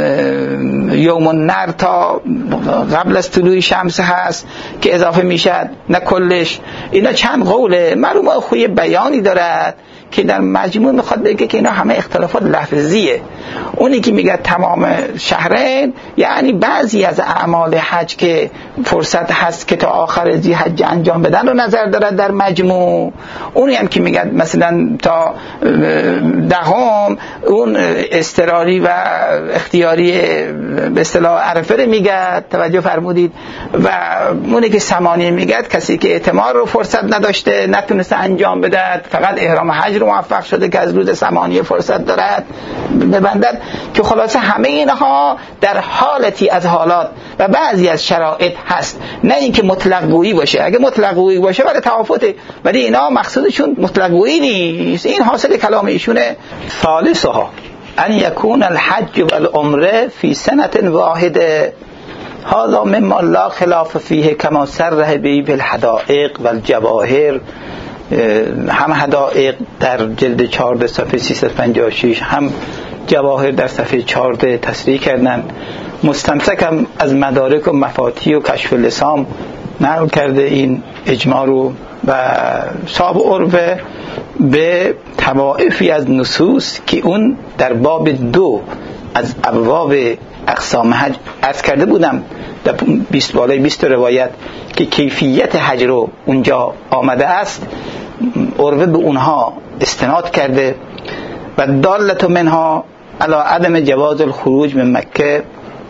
یوم النر تا قبل از طلوع شمس هست که اضافه میشد، نه کلش. اینا چند قوله، معلومه خوی بیانی دارد که در مجموع میخواد بگه که اینا همه اختلافات لفظیه. اونی که میگه تمام شهرین یعنی بعضی از اعمال حج که فرصت هست که تا آخر ذی حج انجام بدن رو نظر دارد در مجموع. اونی هم که میگه مثلا تا دهم اون اضطراری و اختیاری به اصطلاح عرفه رو میگه، توجه فرمودید. و اونی که ثمانیه میگه کسی که اعتمار رو فرصت نداشته نتونسته انجام بده، فقط احرام حج رو موفق شده که از روز ثمانیه فرصت دارد ببندد، که خلاصه همه اینها در حالتی از حالات و بعضی از شرایط هست، نه اینکه مطلق گویی باشه. اگه مطلق گویی باشه ولی تفاوته، ولی اینا مقصودشون مطلق گویی نیست. این حاصل کلام ایشونه. ثالثها ان یکون الحج والعمره فی سنة واحده، هذا مما لا خلاف فیه کما صرح به بالحدائق والجواهر. هم حدائق در جلد چهارده صفحه سیصد و پنجاه و شش، هم جواهر در صفحه چهارده تصریح کردن. مستمسک هم از مدارک و مفاتی و کشف لسان نقل کرده این اجماع رو. و صاحب عروه به طوائفی از نصوص که اون در باب دو از ابواب اقسام حج عرض کرده بودم، در بیست بالای بیست روایت که کیفیت حج رو اونجا آمده است، عروه به اونها استناد کرده. و دالت منها علی عدم جواز الخروج من مکه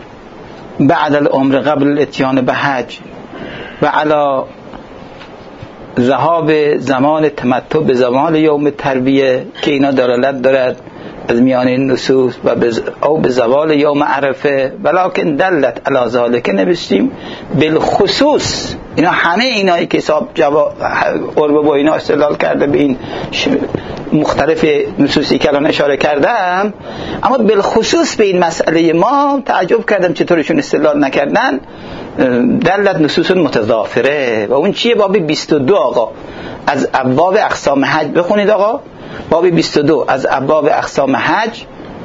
بعد العمر قبل الاتیان به حج و علی ذهاب زمان تمتع به زمان یوم ترویه، که اینا دلالت دارد از میان این نصوص، و او به زوال یوم عرفه. ولکن دلت علی ذالک نوشتیم بالخصوص. اینا همه اینایی که حساب جواب عروه با اینا استدلال کرده به این مختلف نصوصی که الان اشاره کردم، اما بالخصوص به این مسئله ما تعجب کردم چطورشون استدلال نکردن. دلت نصوص متضافره. و اون چیه؟ باب بیست و دو آقا از ابواب اقسام حج بخونید آقا. باب بیست و دو از ابواب اقسام حج.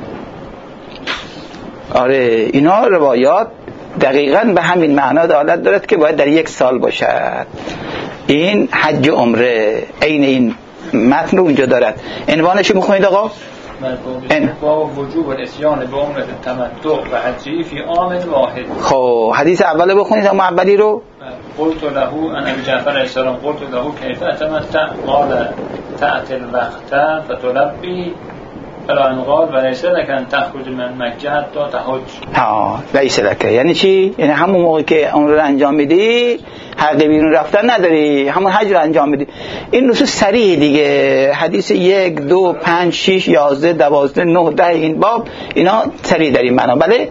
آره اینا روایات دقیقاً به همین معنا دلالت دارد که باید در یک سال باشد. این حج عمره عین این متن رو اونجا دارد. عنوانش رو بخونید آقا. با وجوب الاتیان به عمره تمتع و حجی فی عام واحد. خب حدیث اول بخونید اما اولی رو. قلت له ان ابي جعفر علیه السلام قلت له كيف اتمتع قال تأتي الوقت فتلبي فلا قال وليس لك ان تخرج من مکه حتی تحج. ها لیس لك یعنی چی؟ یعنی همون موقع که عمره رو انجام میدی حق بیرون رفتن نداری، همون حج رو انجام میدی. این نصوص صریح دیگه، حدیث یک دو پنج شش یازده دوازده نه ده این باب اینا صریح در این معنا. بله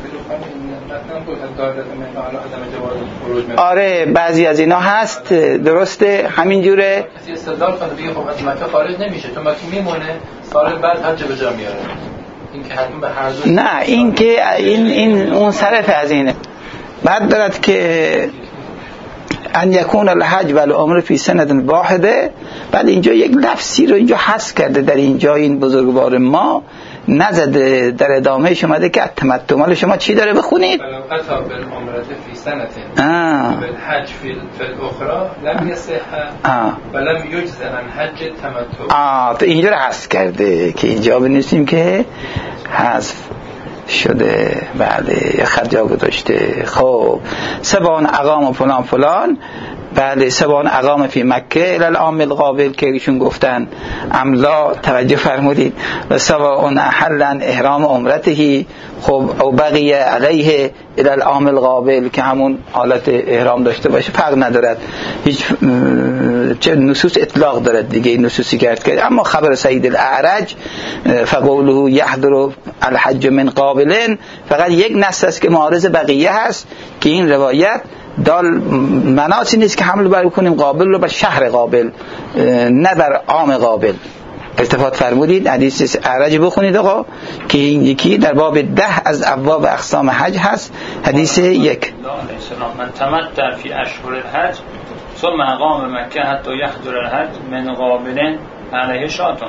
آره بعضی از اینا هست درسته همینجوره. کسی استدلال کنه بگه خب از مکه خارج نمیشه تو مکه میمونه سال بعد حج به جا میاره، این که حتما به هر دو نه این که این این اون صرف از اینه. بعد دارد که ان یکون الحج و العمره فی سنة واحده. بعد اینجا یک لفظی رو اینجا حذف کرده در اینجا این بزرگوار ما نزده، در ادامه شما ده که تمتع مال شما چی داره بخونید؟ قطع بالعمره فی سنة بالحج فی الاخرى لم یصح ولم یجزء عن حج تمتع. آه تو اینجا رو حذف کرده که اینجا بنویسیم که حذف شده. بله یه خط جا گذاشته. خب سبان اقام و فلان فلان. بله سبان اقام فی مکه الی العام القابل که ایشون گفتن املا توجه فرمودید. و سواء احلا احرام عمرته خب او بقیه علیه الی العام القابل که همون حالت احرام داشته باشه فرق ندارد، هیچ چه نصوص اطلاق دارد دیگه این نصوصی کرد که. اما خبر سعید الاعرج فقوله یحضر الحج من قابل فقط یک نص است که معارض بقیه هست که این روایت دال مناسی نیست که حمل بر کنیم قابل رو بر شهر قابل نه بر عام قابل. التفات فرمودید حدیث اعرج بخونید آقا که این یکی در باب ده از ابواب اقسام حج هست. حدیث یک من تمتع فی اشهر الحج ثم اقام مکه حتی یحضر الحج من قابل علیه شاتون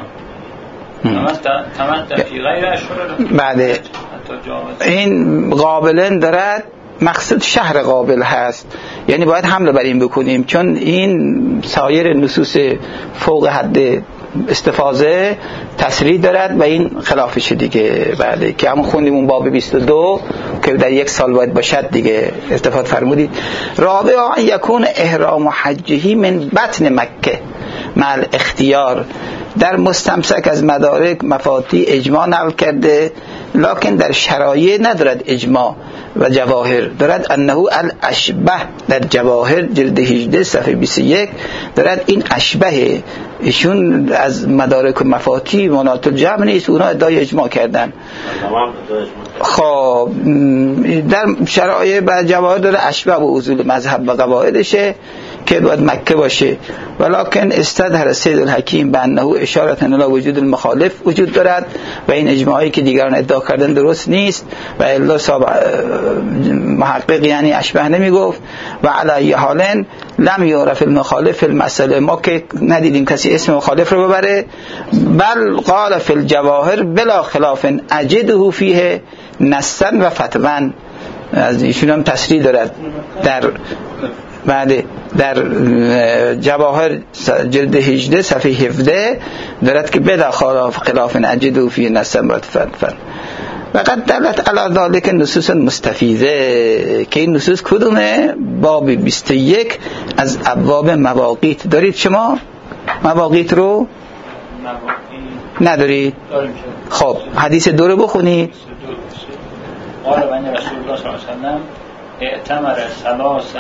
تمتع فی غیر اشهر بعد این قابلن دارد مقصد شهر قابل هست، یعنی باید حمله بر این بکنیم چون این سایر نصوص فوق حد استفاضه تصریح دارد و این خلافش دیگه. بله که همون خوندیم اون باب بیست و دو که در یک سال باید باشد دیگه. استفاده فرمودید. رابعا یکون احرام حجهی من بطن مکه مع اختیار. در مستمسک از مدارک مفاتی اجماع نقل کرده لکن در شرایع ندارد اجماع و جواهر دارد. انه الاشبه در جواهر جلد هجده صفحه بیست و یک دارد این اشبه ایشون از مدارک و مفاتی مناط الجمع نیست، اونا ادعای اجماع کردن. خب در شرایع و جواهر داره اشبه و اصول مذهب و قواعدشه که باید مکه باشه. ولکن استدهر سید الحکیم به انه اشارت الی وجود المخالف وجود دارد و این اجماعی که دیگران ادعا کردن درست نیست و الا محقق یعنی اشبه نمی گفت. و علی حال لم یعرف المخالف المسئله، ما که ندیدیم کسی اسم مخالف رو ببره. بل قال فی الجواهر بلا خلاف اجده فیه نصا و فتوا. از ایشون هم تصریح دارد در بعد در جواهر جلد هجده صفحه هفده دارد که بلا خلاف خلاف اجده فیه نصا و فتوا. وقد دلت علی ذلک نصوص مستفیضه که این نصوص کدومه؟ باب بیست و یک از ابواب مواقیت. دارید شما مواقیت رو؟ ندارید؟ خب حدیث دو رو بخونید. قال بنی رسول الله صلی الله علیه و سلم اعتمر ثلاث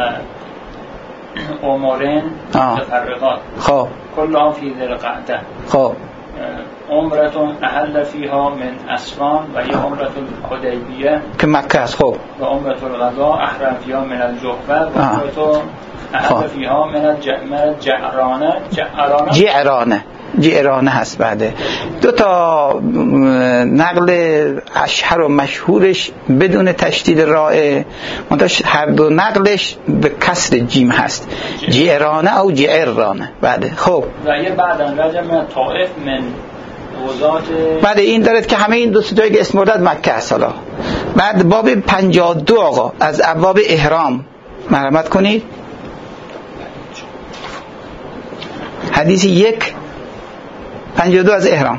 امورین متفرقات خب کلها فی ذی القعده. خب عمرتون احل فیها من اسفان و یه عمرت الحدیبیه که مکه است. خب و عمرت الغضا احرم فیها من الجحفه و عمرتون احل فیها من الجعرانه جعرانه جعرانه جعرانه هست. بعده دو تا نقل اشهر و مشهورش بدون تشدید رائع، منتها هر دو نقلش به کسر جیم هست، جعرانه او جعرانه. بعده خب و یه بعدن رجم طائف من وزات. بعد این دارد که همه این دو تا جایی که اسم بردد مکه است. حالا بعد باب پنجاه و دو آقا از ابواب احرام مرحمت کنید. حدیث یک پنجاه و دو از احرام.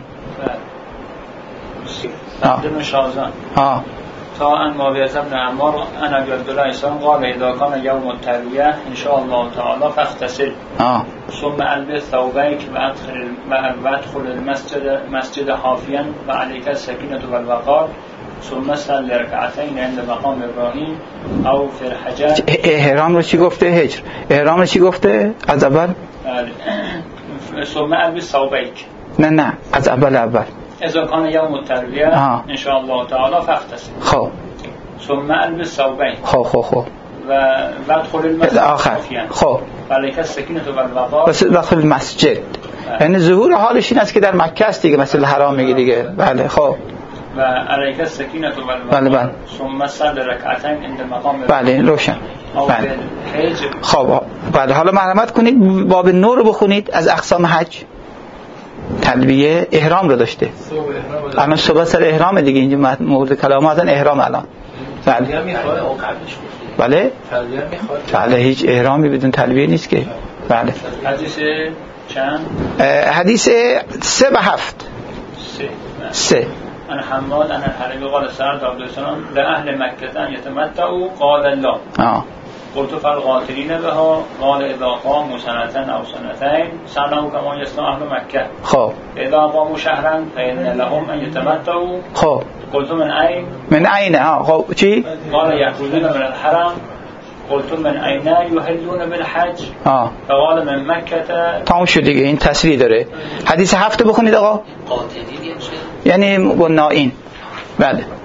سبت شازن آه تا ان معاویه بن عمار انا عبدالله ایسان قال اذا کان یوم الترویه ان شاء الله تعالی فاغتسل آه ثم البس ثوبیک و ادخل و ادخل المسجد مسجد حافیا و علیک السکینه والوقار ثم صلی رکعتین عند مقام ابراهیم او فی الحجر. احرام رو چی گفته؟ هجر. احرام رو چی گفته از اول؟ ثم البس ثوبیک. نه نه از اول اول اذا کان یوم الترویه ان شاء الله تعالی فاغتسل. خب ثم البس ثوبیک. خب خب خب و ادخل المسجد آخر. خب علیک السکینه والوقار بس داخل مسجد، یعنی ظهور حالش این است که در مکه است دیگه، مسجد الحرام میگه دیگه. بله خب و علیک السکینه والوقار. بله بله. ثم صلی رکعتین عند مقام. بله روشن. بله خب بله حالا مرحمت کنید باب نو رو بخونید از اقسام حج. تلبیه احرام رو داشته. الان صحبت سر احرام دیگه، اینجا مورد کلام ازن احرام الان. بله بله بله هیچ احرامی بدون تلبیه نیست که. بله حدیث چند؟ حدیث سه و هفت. سه سه ان حماد ان الحربی قال سرد عبدالسلام لأهل مکه ان یتمتعوا قال الله آه قلت فالقاتلین بها قال اذا قاموا سنتين او سنتين صنعوا كما يصنع اهل مکه. خب اذا قاموا شهرا فإن لهم ان يتمتعوا. خب قلت من اين؟ من اين؟ ها خب چی؟ قال يخرجون من الحرم. قلت من اين يحلون بالحج؟ آه فقال من مکه. تمام شد دیگه، این تصریح داره. حدیث هفت بخونید آقا. قاتلین یعنی منائین. بله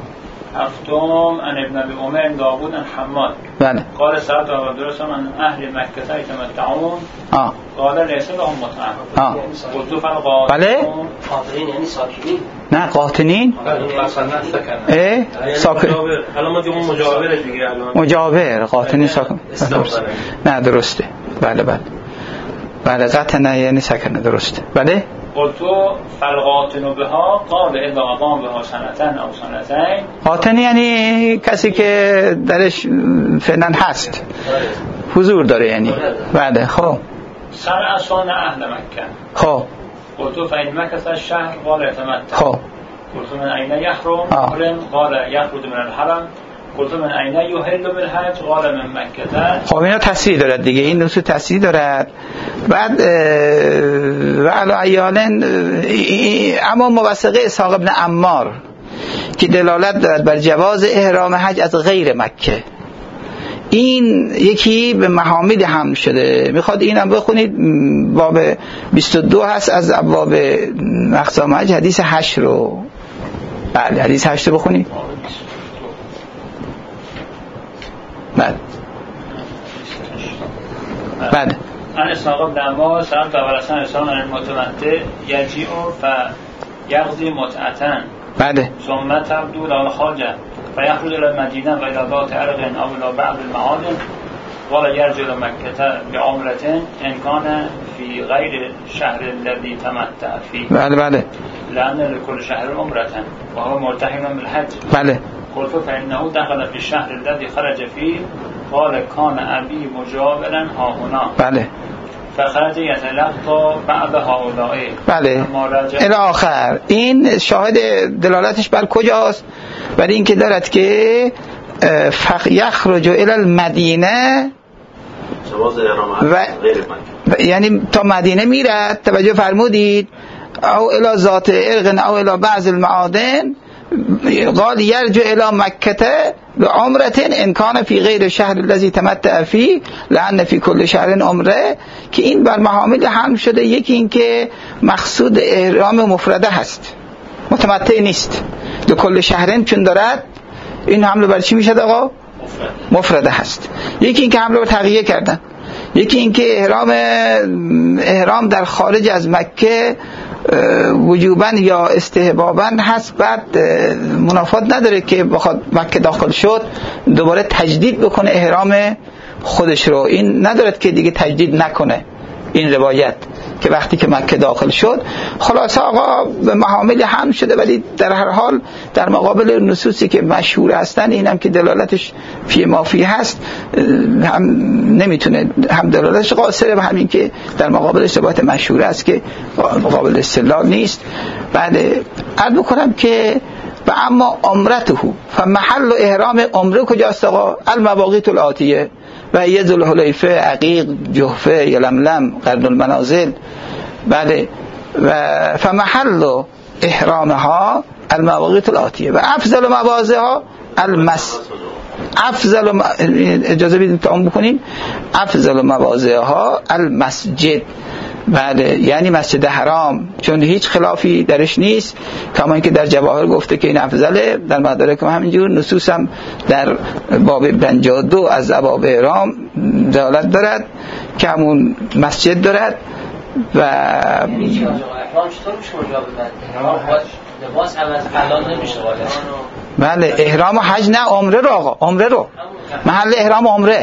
هفتم عن ابن ابي عمر داوود عن حماد بله قال سألت ابا درس عن اهل مکه یتمتعون آه قال ليس لهم متعه آه قلت فالقاتلون بله قاطرین یعنی ساکنین نه قاطنین مثلا سکن اه ساکن حالا ما دیگه مجاوره دیگه الان مجاور قاطنین ساکن نه درسته بله بله بله قطع نه یعنی سکنه درسته بله قلت فالقاتل بها قال اذا اقام بها سنتين او سنتين قاطن یعنی کسی که درش فعلا هست حضور داره یعنی بله خب سر اسوان اهل مکه خب قلت فإن مكث الشهر قال يتمتع خب قلت من أين يحرم محرم قال يخرج من الحرم قلت من أين يحل بالحج قال من مكة. خب اینا تصریح دارد دیگه، این نصوص تصریح دارد. بعد و علی عیالن اما موثقه اسحاق ابن عمار که دلالت دارد بر جواز احرام حج از غیر مکه، این یکی به محامل حمل شده. میخواد اینم بخونید، باب بیست و دو هست از ابواب اقسام حج، حدیث هشت رو. بله حدیث هشت رو بخونید. بله بله عن اسحاق بن عمار سألت أبا الحسن عن المتمتع يجيء فيغزي متعة بله ثم تبدو له الحاجة فيخرج إلى المدينة وإلى ذات عرق أو إلى بعض المعادن ولا يرجع إلى مكة بعمرة إن كان في غير الشهر الذي تمتع فيه. بله بله لأن لكل شهر عمرة وهو مرتحم بالحج. بله قلت فإنه دخل في الشهر الذي خرج فيه قال كان أبي مجاورا ها هنا. بله فخرج يتلقى بعد هؤلاء. بله الی آخر. این شاهد دلالتش بر کجاست؟ بر این که دارد که فخ یخرج الی المدینه و یعنی تا مدینه میرد. توجه فرمودید؟ او الی ذات ارغ او الی بعض المعادن قال یرجع الی مکه بعمره ان کان فی غیر شهر الذی تمتع فیه لان فی کل شهر عمره، که این بر محامل حمل شده. یکی این که مقصود احرام مفرده هست، متمتع نیست. دو کل شهرن چون دارد، این حمله بر چی میشد آقا؟ مفرده هست. یکی این که حمله رو تغییر کردن. یکی این که احرام احرام در خارج از مکه وجوباً یا استحباباً هست، بعد منافات نداره که بخواد مکه داخل شد دوباره تجدید بکنه احرام خودش رو. این ندارد که دیگه تجدید نکنه، این روایت که وقتی که مکه داخل شد خلاصه آقا به محامل حمل شده. ولی در هر حال در مقابل نصوصی که مشهور هستن، اینم که دلالتش فی ما فی هست هم نمیتونه، هم دلالتش قاصره و همین که در مقابل ثبات مشهور است که مقابل استدلال نیست. بعد عرض بکنم که و اما عمرته فمحل احرام عمره کجاست آقا؟ المواقیت الآتیه و هی ذوالحلیفه، عقیق، جحفه، یلملم، قرن المنازل. بله و فمحل احرامها المواقیت الآتیه و افضل مواضعها المس افضل م... اجازه بدید تا اون بکنیم افضل مواضعها المسجد. بله یعنی مسجد حرام، چون هیچ خلافی درش نیست، کما اینکه در جواهر گفته که این افضله. در مدارک هم همینجور، نصوص هم در باب پنجاه و دو از ابواب احرام دلالت دارد که همون مسجد دارد. و احرام چطور میشه اونجا ببند؟ لباس عوض حلال نمیشه. بله احرام و حج نه، عمره رو آقا، عمره رو محل احرام عمره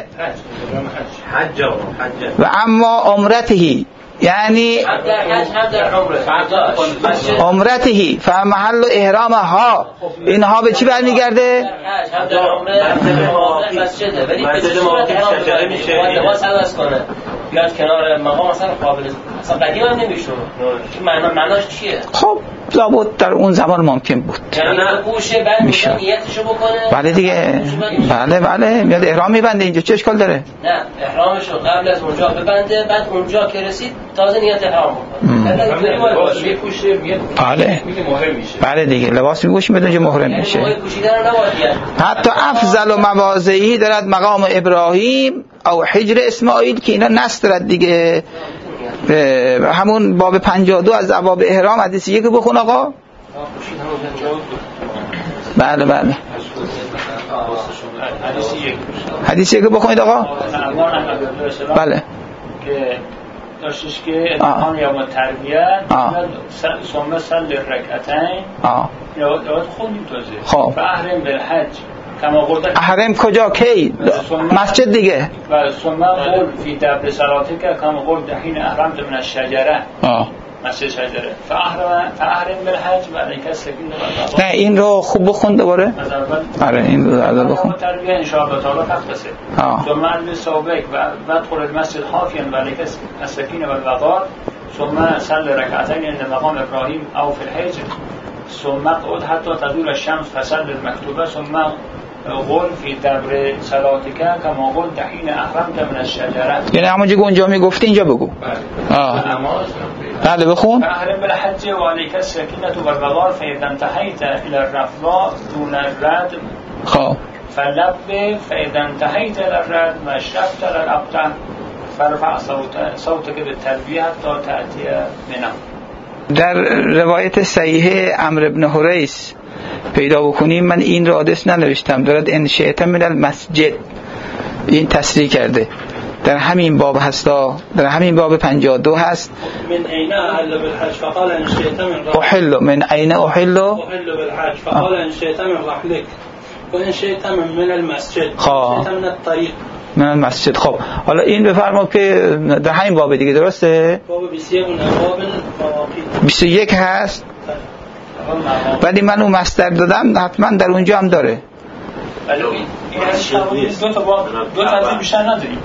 حج حج و اما عمرتهی یعنی عمرتهی فمحل احرام ها، اینها به چی برمیگرده؟ بیاد کنار مقام اصلا قابل اصلا قدیم هم نمیشه. معنا معناش چیه؟ خب لابد در اون زمان ممکن بود. یعنی گوشه بعد میشه نیتشو بکنه. بله دیگه. بله بله میاد احرام میبنده اینجا، چه اشکال داره؟ نه احرامشو قبل از اونجا ببنده، بعد اونجا که رسید تازه نیت احرام بکنه. لباس میپوشه میاد. بله. میگه محرم میشه. بله دیگه لباس میپوشه میاد اونجا محرم میشه. یعنی پوشیدن رو نباید. حتی افضل و مواضعی دارد مقام ابراهیم او حجر اسماعیل که اینا نص دارد دیگه. همون باب پنجاه و دو از ابواب احرام حدیث یکی بخون آقا. بله بله حدیثی که بخونید آقا. بله که داشتش که اتحان یوم تربیت ثم صل رکعتین یاد خوندیم تازه. خب فاحرم بالحج کما قلت. احرم کجا کی؟ مسجد دیگه. و ثم قل فی دبر صلاتک کما قلت حین احرمت من الشجره. آه مسجد شجره. فاحرم فاحرم بالحج و علیک السکینه و نه این رو خوب بخون دوباره. آره این رو از بخون. تربیت ان شاء الله تعالی تختصر. ثم علم سابق و ادخل المسجد حافیا و علیک السکینه و الوقار. ثم صل رکعتین عند مقام ابراهیم او فی الحج. ثم قعد حتی تدور الشمس فصل المكتوبه. ثم قل فی دبر صلاتک کما قلت حین احرمت من الشجره. یعنی همونجوری که اونجا میگفتی اینجا بگو. آه بله بخون. فاحرم بالحج و علیک السکینه و الوقار فاذا انتهیت الى الرفضاء دون الرد. خب فلب فاذا انتهیت الى الرد و اشرفت الى الابطح فرفع صوتك بالتلبیه تا تأتی منى. در روایت صحیح عمرو بن حریث پیدا بکنیم، من این را آدرس ننوشتم، دارد ان شئت من المسجد، این تصریح کرده در همین باب هستا، در همین باب پنجاه و دو هست. من عین احل بالحج فقال ان شئت من رحلک. احل من عین احل احل بالحج فقال ان شئت من رحلک و ان شئت من المسجد. خب من الطریق من المسجد. خب حالا این بفرما که در همین باب دیگه درسته؟ باب بیست و یک اون ابواب مواقیت بیست و یک هست. ولی من اون مصدر دادم حتما در اونجا هم داره. ولی این دو تا باب دو تا بیشتر نداریم.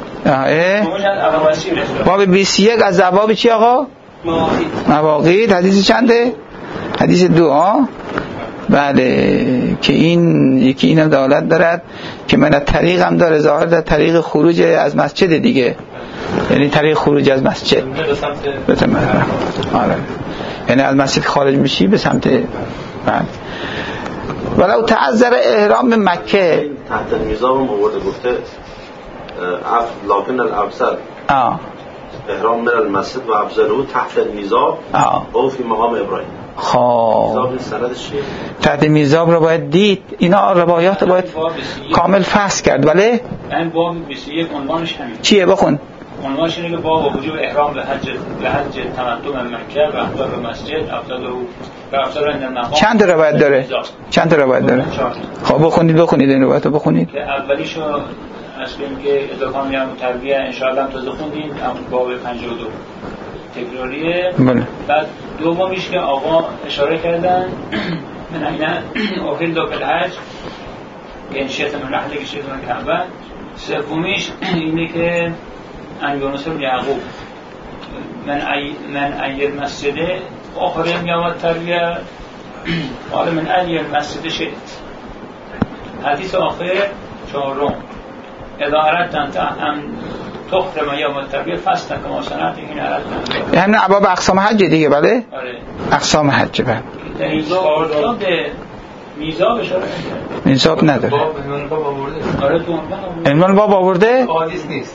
آه باب بیست و یک از ابواب چی آقا؟ مواقیت. مواقیت حدیث چنده؟ حدیث دو. ها بله که این یکی اینم دلالت دارد که من طریق هم داره، ظاهر در طریق خروج از مسجد دیگه، یعنی طریق خروج از مسجد به سمت آره، یعنی از مسجد خارج میشی به سمت بعد. ولو تعذر احرام مکه تحت المیزاب مورد گفته اف لکن الافضل آه احرام من المسجد و افضلو تحت المیزاب او فی مقام ابراهیم. خب تحت میزاب رو باید دید، اینا روایات باید کامل فحص کرد. ولی این باب بیست و یک عنوانش همین چیه؟ بخون. عنوانش اینه که باب وجوب احرام به حج به حج تمتع مکه و افضل مسجد افضل و افضل عند المقام. چند تا روایت داره؟ چند تا روایت داره؟ خب بخونید بخونید این روایتو بخونید. که اولیشو اصلا که ادغام یا تربیه ان شاء الله تازه خوندیم باب پنجاه و دو تکراریه. بله. بعد دومیش که آقا اشاره کردن من اینا اوهل دو بالحج یعنی شیط من رحله که شیط من کعبه. سومیش اینه که ان یونس بن یعقوب من ای من ای المسجد احرم یا تربیه قال من ای المسجد شیط. حدیث آخر چهارم اذا اردت ان تخرم یوم التربیه فاستن کما سنت این اردت، یعنی ابواب اقسام حج دیگه. بله آره اقسام حج. بله در این باب به میزاب اشاره نکرد، میزاب نداره. باب عنوان باب آورده. آره تو عنوان باب آورده. حدیث نیست.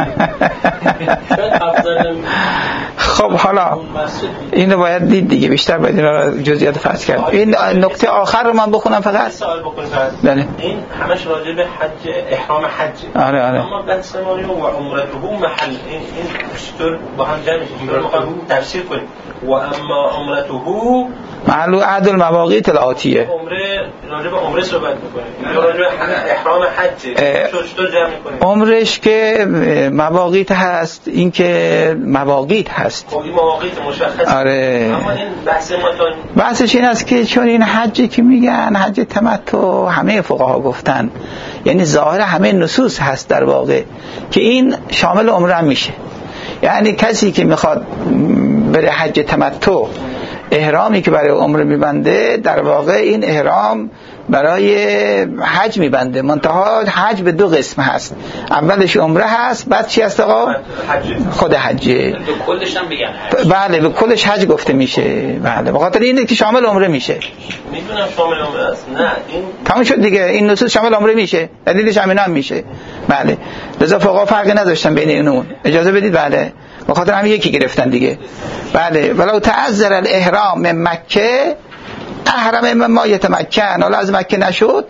خب حالا این رو باید دید دیگه، بیشتر باید این رو جزئیات فحص کرد. این نکته آخر رو من بخونم فقط. سوال بکنم. بله این همش راجع به حج احرام حج. آره آره. اما بحث ما و عمرته محل این این چطور با هم جمع میشه؟ میخوام تفسیر کنیم. و اما عمرته محل عهد المواقیت الآتیه. عمره راجع به عمره صحبت می‌کنیم. یا راجع به احرام حج چطور جمع می‌کنیم؟ عمرش که مواقیت هست، این که مواقیت هست. خب این مواقیت مشخص. آره. اما این بحث ما تا بحثش این است که چون این حجی که میگن حج تمتع، همه فقها گفتن یعنی ظاهر همه نصوص هست در واقع که این شامل عمره میشه. یعنی کسی که میخواد بره حج تمتع، احرامی که برای عمره میبنده در واقع این احرام برای حج میبنده، منتها حج به دو قسم هست، اولش عمره هست، بعد چی هست آقا؟ خود حجه. به کلش هم بگن حج. بله به کلش حج گفته میشه. بله به خاطر اینه که شامل عمره میشه. میدونم شامل عمره است. نه این تمام شد دیگه، این نصوص شامل عمره میشه، دلیلش همینا هم میشه. بله لذا فقها فرقی نداشتن بین این اون. اجازه بدید. بله به خاطر همین یکی گرفتن دیگه. بله ولو تعذر الاحرام من مکه احرم من ما یتمکن، حالا از مکه نشد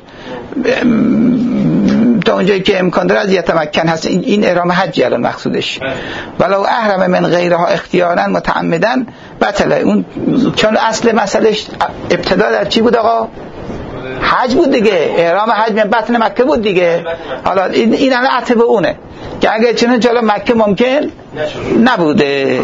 تا اونجایی که امکان داره از یتمکن هست، این, این احرام حج الان مقصودش. ولو احرم من غیرها اختیارا متعمدا بطله، اون چون اصل مسئلهش ابتدا در چی بود آقا؟ حج بود دیگه، احرام حج من بطن مکه بود دیگه. حالا این این الان عطف اونه که اگه چنین جلو مکه ممکن نبوده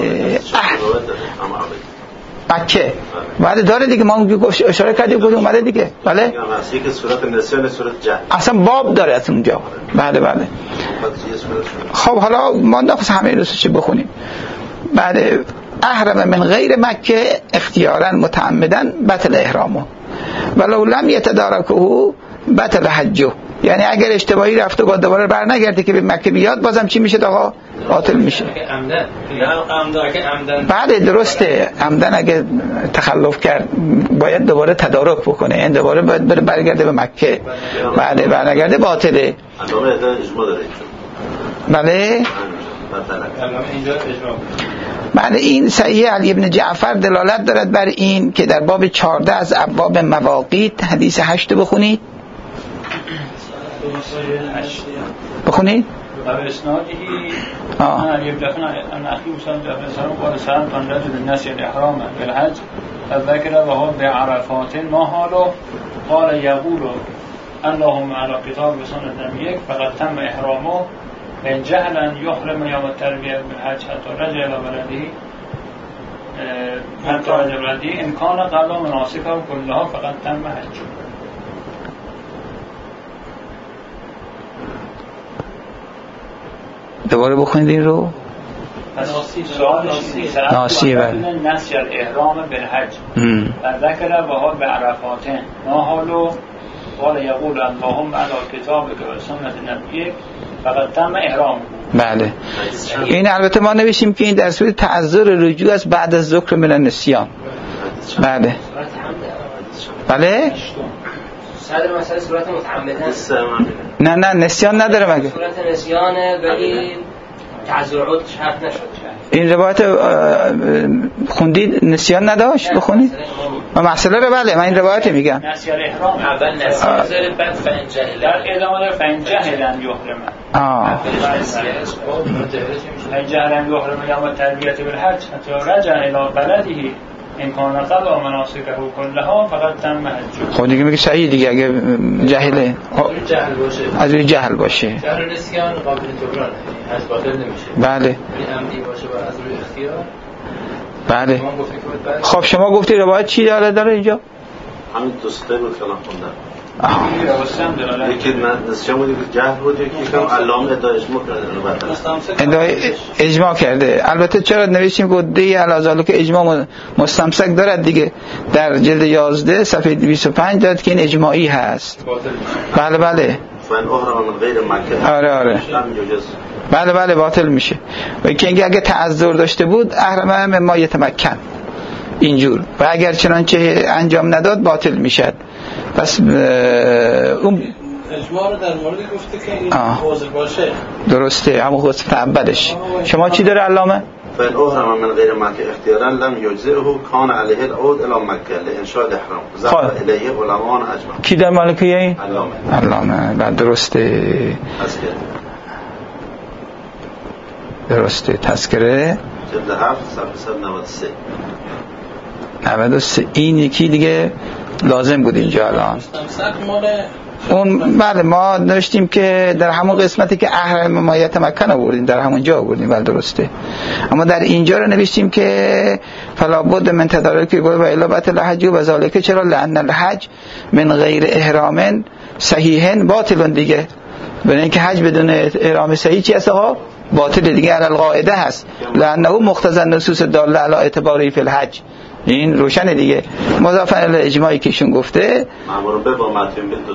مکه بعد داره دیگه، ما اشاره کردیم گفتیم اومده دیگه. بله اصلی که صورت نسیان صورت جهل اصلا باب داره از اونجا. بله بله خب حالا ما نخواست همه رو چه بخونیم. بعد احرم من غیر مکه اختیارا متعمدا بطل احرامه ولو لم یتدارکه بطل حجه، یعنی اگر اشتباهی رفته و دوباره بر نگرده که به مکه بیاد بازم چی میشه آقا؟ باطل میشه. بله درسته، عمدن اگه تخلف کرد باید دوباره تدارک بکنه، این دوباره باید بره برگرده به مکه. بله برنگرده باطله. بله بله این صحیح علی ابن جعفر دلالت دارد بر این که در باب چهارده از ابواب مواقیت حدیث هشت بخونید بخونید و اسناده ان يبدأنا ان اخي صلى الله عليه وسلم قال سلام عن رجل نسي الاحرام بالحج فذكر وهو بعرفات ما حاله قال يقول اللهم على كتاب سنة نبيك فقد تم احرامه من جهل ان يحرم يوم التربية بالحج حتى رجع الى بلده حتى رجع بلده ان كان قبل مناسكه كلها فقد تم حجه. دوباره بخونید این رو. ناسی بله نسی الاحرام بالحج و ذکر وها بعرفاتن ما حالو قال یقول اللهم علی کتابک و سنت نبیک فقد تم احرام. بله این البته ما نوشیم که این در صورت تعذر رجوع است بعد از ذکر من النسیان. بله بله صدر مسئله صورت متعمدن نه نه نسیان نداره مگه صورت نسیانه ولی تعذر عود شرط نشد. این روایت خوندید نسیان نداشت بخونید و مسئله رو. بله من این روایت میگم نسیان احرام اول نسیان زیر بعد فین جهل در ادامه فین جهلن یحرم آه فین جهلن یحرم یوم تربیت بالحج حتی رجع الی بلده این کان قضا مناسکه کلها فقط تم حج. خب دیگه میگه صحیح دیگه اگه جهله جهل باشه از روی جهل باشه جهل نسیان قابل جبران حج باطل نمیشه. بله عمدی باشه و از روی اختیار. بله خب شما گفتی روایت چی داره داره اینجا؟ همین دوسته بود که الان خوندم. یکی نسیان بودی که جهل بود یکی کم علامه ادعا اجماع کرده ادعای اجماع کرده. البته چرا نوشتیم که دی علازالو که اجماع مستمسک دارد دیگه در جلد یازده صفحه دویست و پنج داد که این اجماعی هست. بله بله فان احرم من غیر مکه آره آره بله بله باطل میشه. و که اگه تعذر داشته بود احرم ما یتمکن اینجور و اگر چنانچه انجام نداد باطل میشد. پس اون اجماع رو در موردی گفته که این عذر باشه. درسته همون غسل اولش. شما چی داره علامه؟ فان احرم من غیر مکه اختیارا لم یجزئه کان علیه العود الی مکه لانشاء الاحرام ذهب الیه علماء اجماع. کی در مالکیه این؟ علامه. علامه بعد درسته درسته تذکره جلد هفت صفحه صد و نود و سه نود و سه. این یکی دیگه لازم بود اینجا الان اون. بله ما نوشتیم که در همون قسمتی که احرام ما یتمکن آوردیم در همون جا آوردیم. بله درسته. اما در اینجا رو نوشتیم که فلا بد من تدارک و الا بطل الحج و ذالک چرا لان الحج من غیر احرام صحیحا باطل دیگه. برای اینکه حج بدون احرام صحیح چی هست ها؟ باطل دیگه. علی القاعده هست لانه مقتضی النصوص داله علی اعتباره فی الحج. این روشن دیگه مضاف الی اجماعی که ایشون گفته.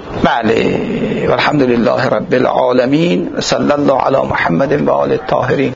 بله والحمدلله رب العالمین صلی الله علی محمد و آل الطاهرین.